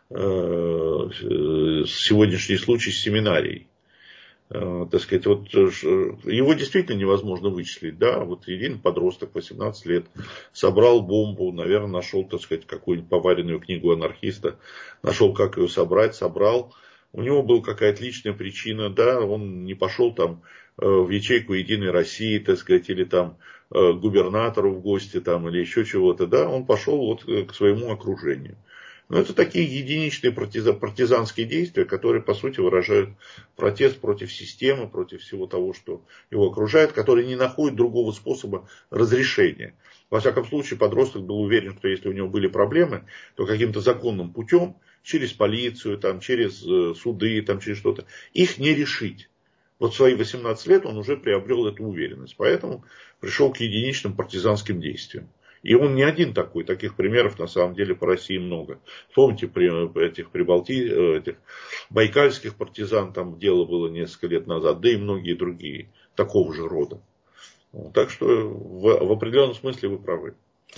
э, сегодняшний случай с семинарией. Так сказать, вот его действительно невозможно вычислить, да, вот един подросток, восемнадцать лет, собрал бомбу, наверное, нашел, так сказать, какую-нибудь поваренную книгу анархиста, нашел, как ее собрать, собрал, у него была какая-то личная причина, да, он не пошел там в ячейку Единой России, так сказать, или там к губернатору в гости, там, или еще чего-то, да, он пошел вот к своему окружению. Но это такие единичные партизанские действия, которые, по сути, выражают протест против системы, против всего того, что его окружает, который не находит другого способа разрешения. Во всяком случае, подросток был уверен, что если у него были проблемы, то каким-то законным путем, через полицию, там, через суды, там, через что-то, их не решить. Вот в свои восемнадцать лет он уже приобрел эту уверенность, поэтому пришел к единичным партизанским действиям. И он не один такой, таких примеров на самом деле по России много. Помните, при этих прибалти, этих байкальских партизан, там дело было несколько лет назад, да и многие другие такого же рода. Так что в, в определенном смысле вы правы.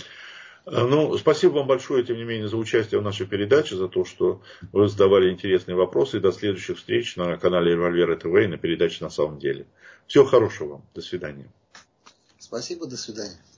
Ну, спасибо вам большое, тем не менее, за участие в нашей передаче, за то, что вы задавали интересные вопросы. И до следующих встреч на канале Револьвера ТВ и на передаче «На самом деле». Всего хорошего вам. До свидания. Спасибо, до свидания.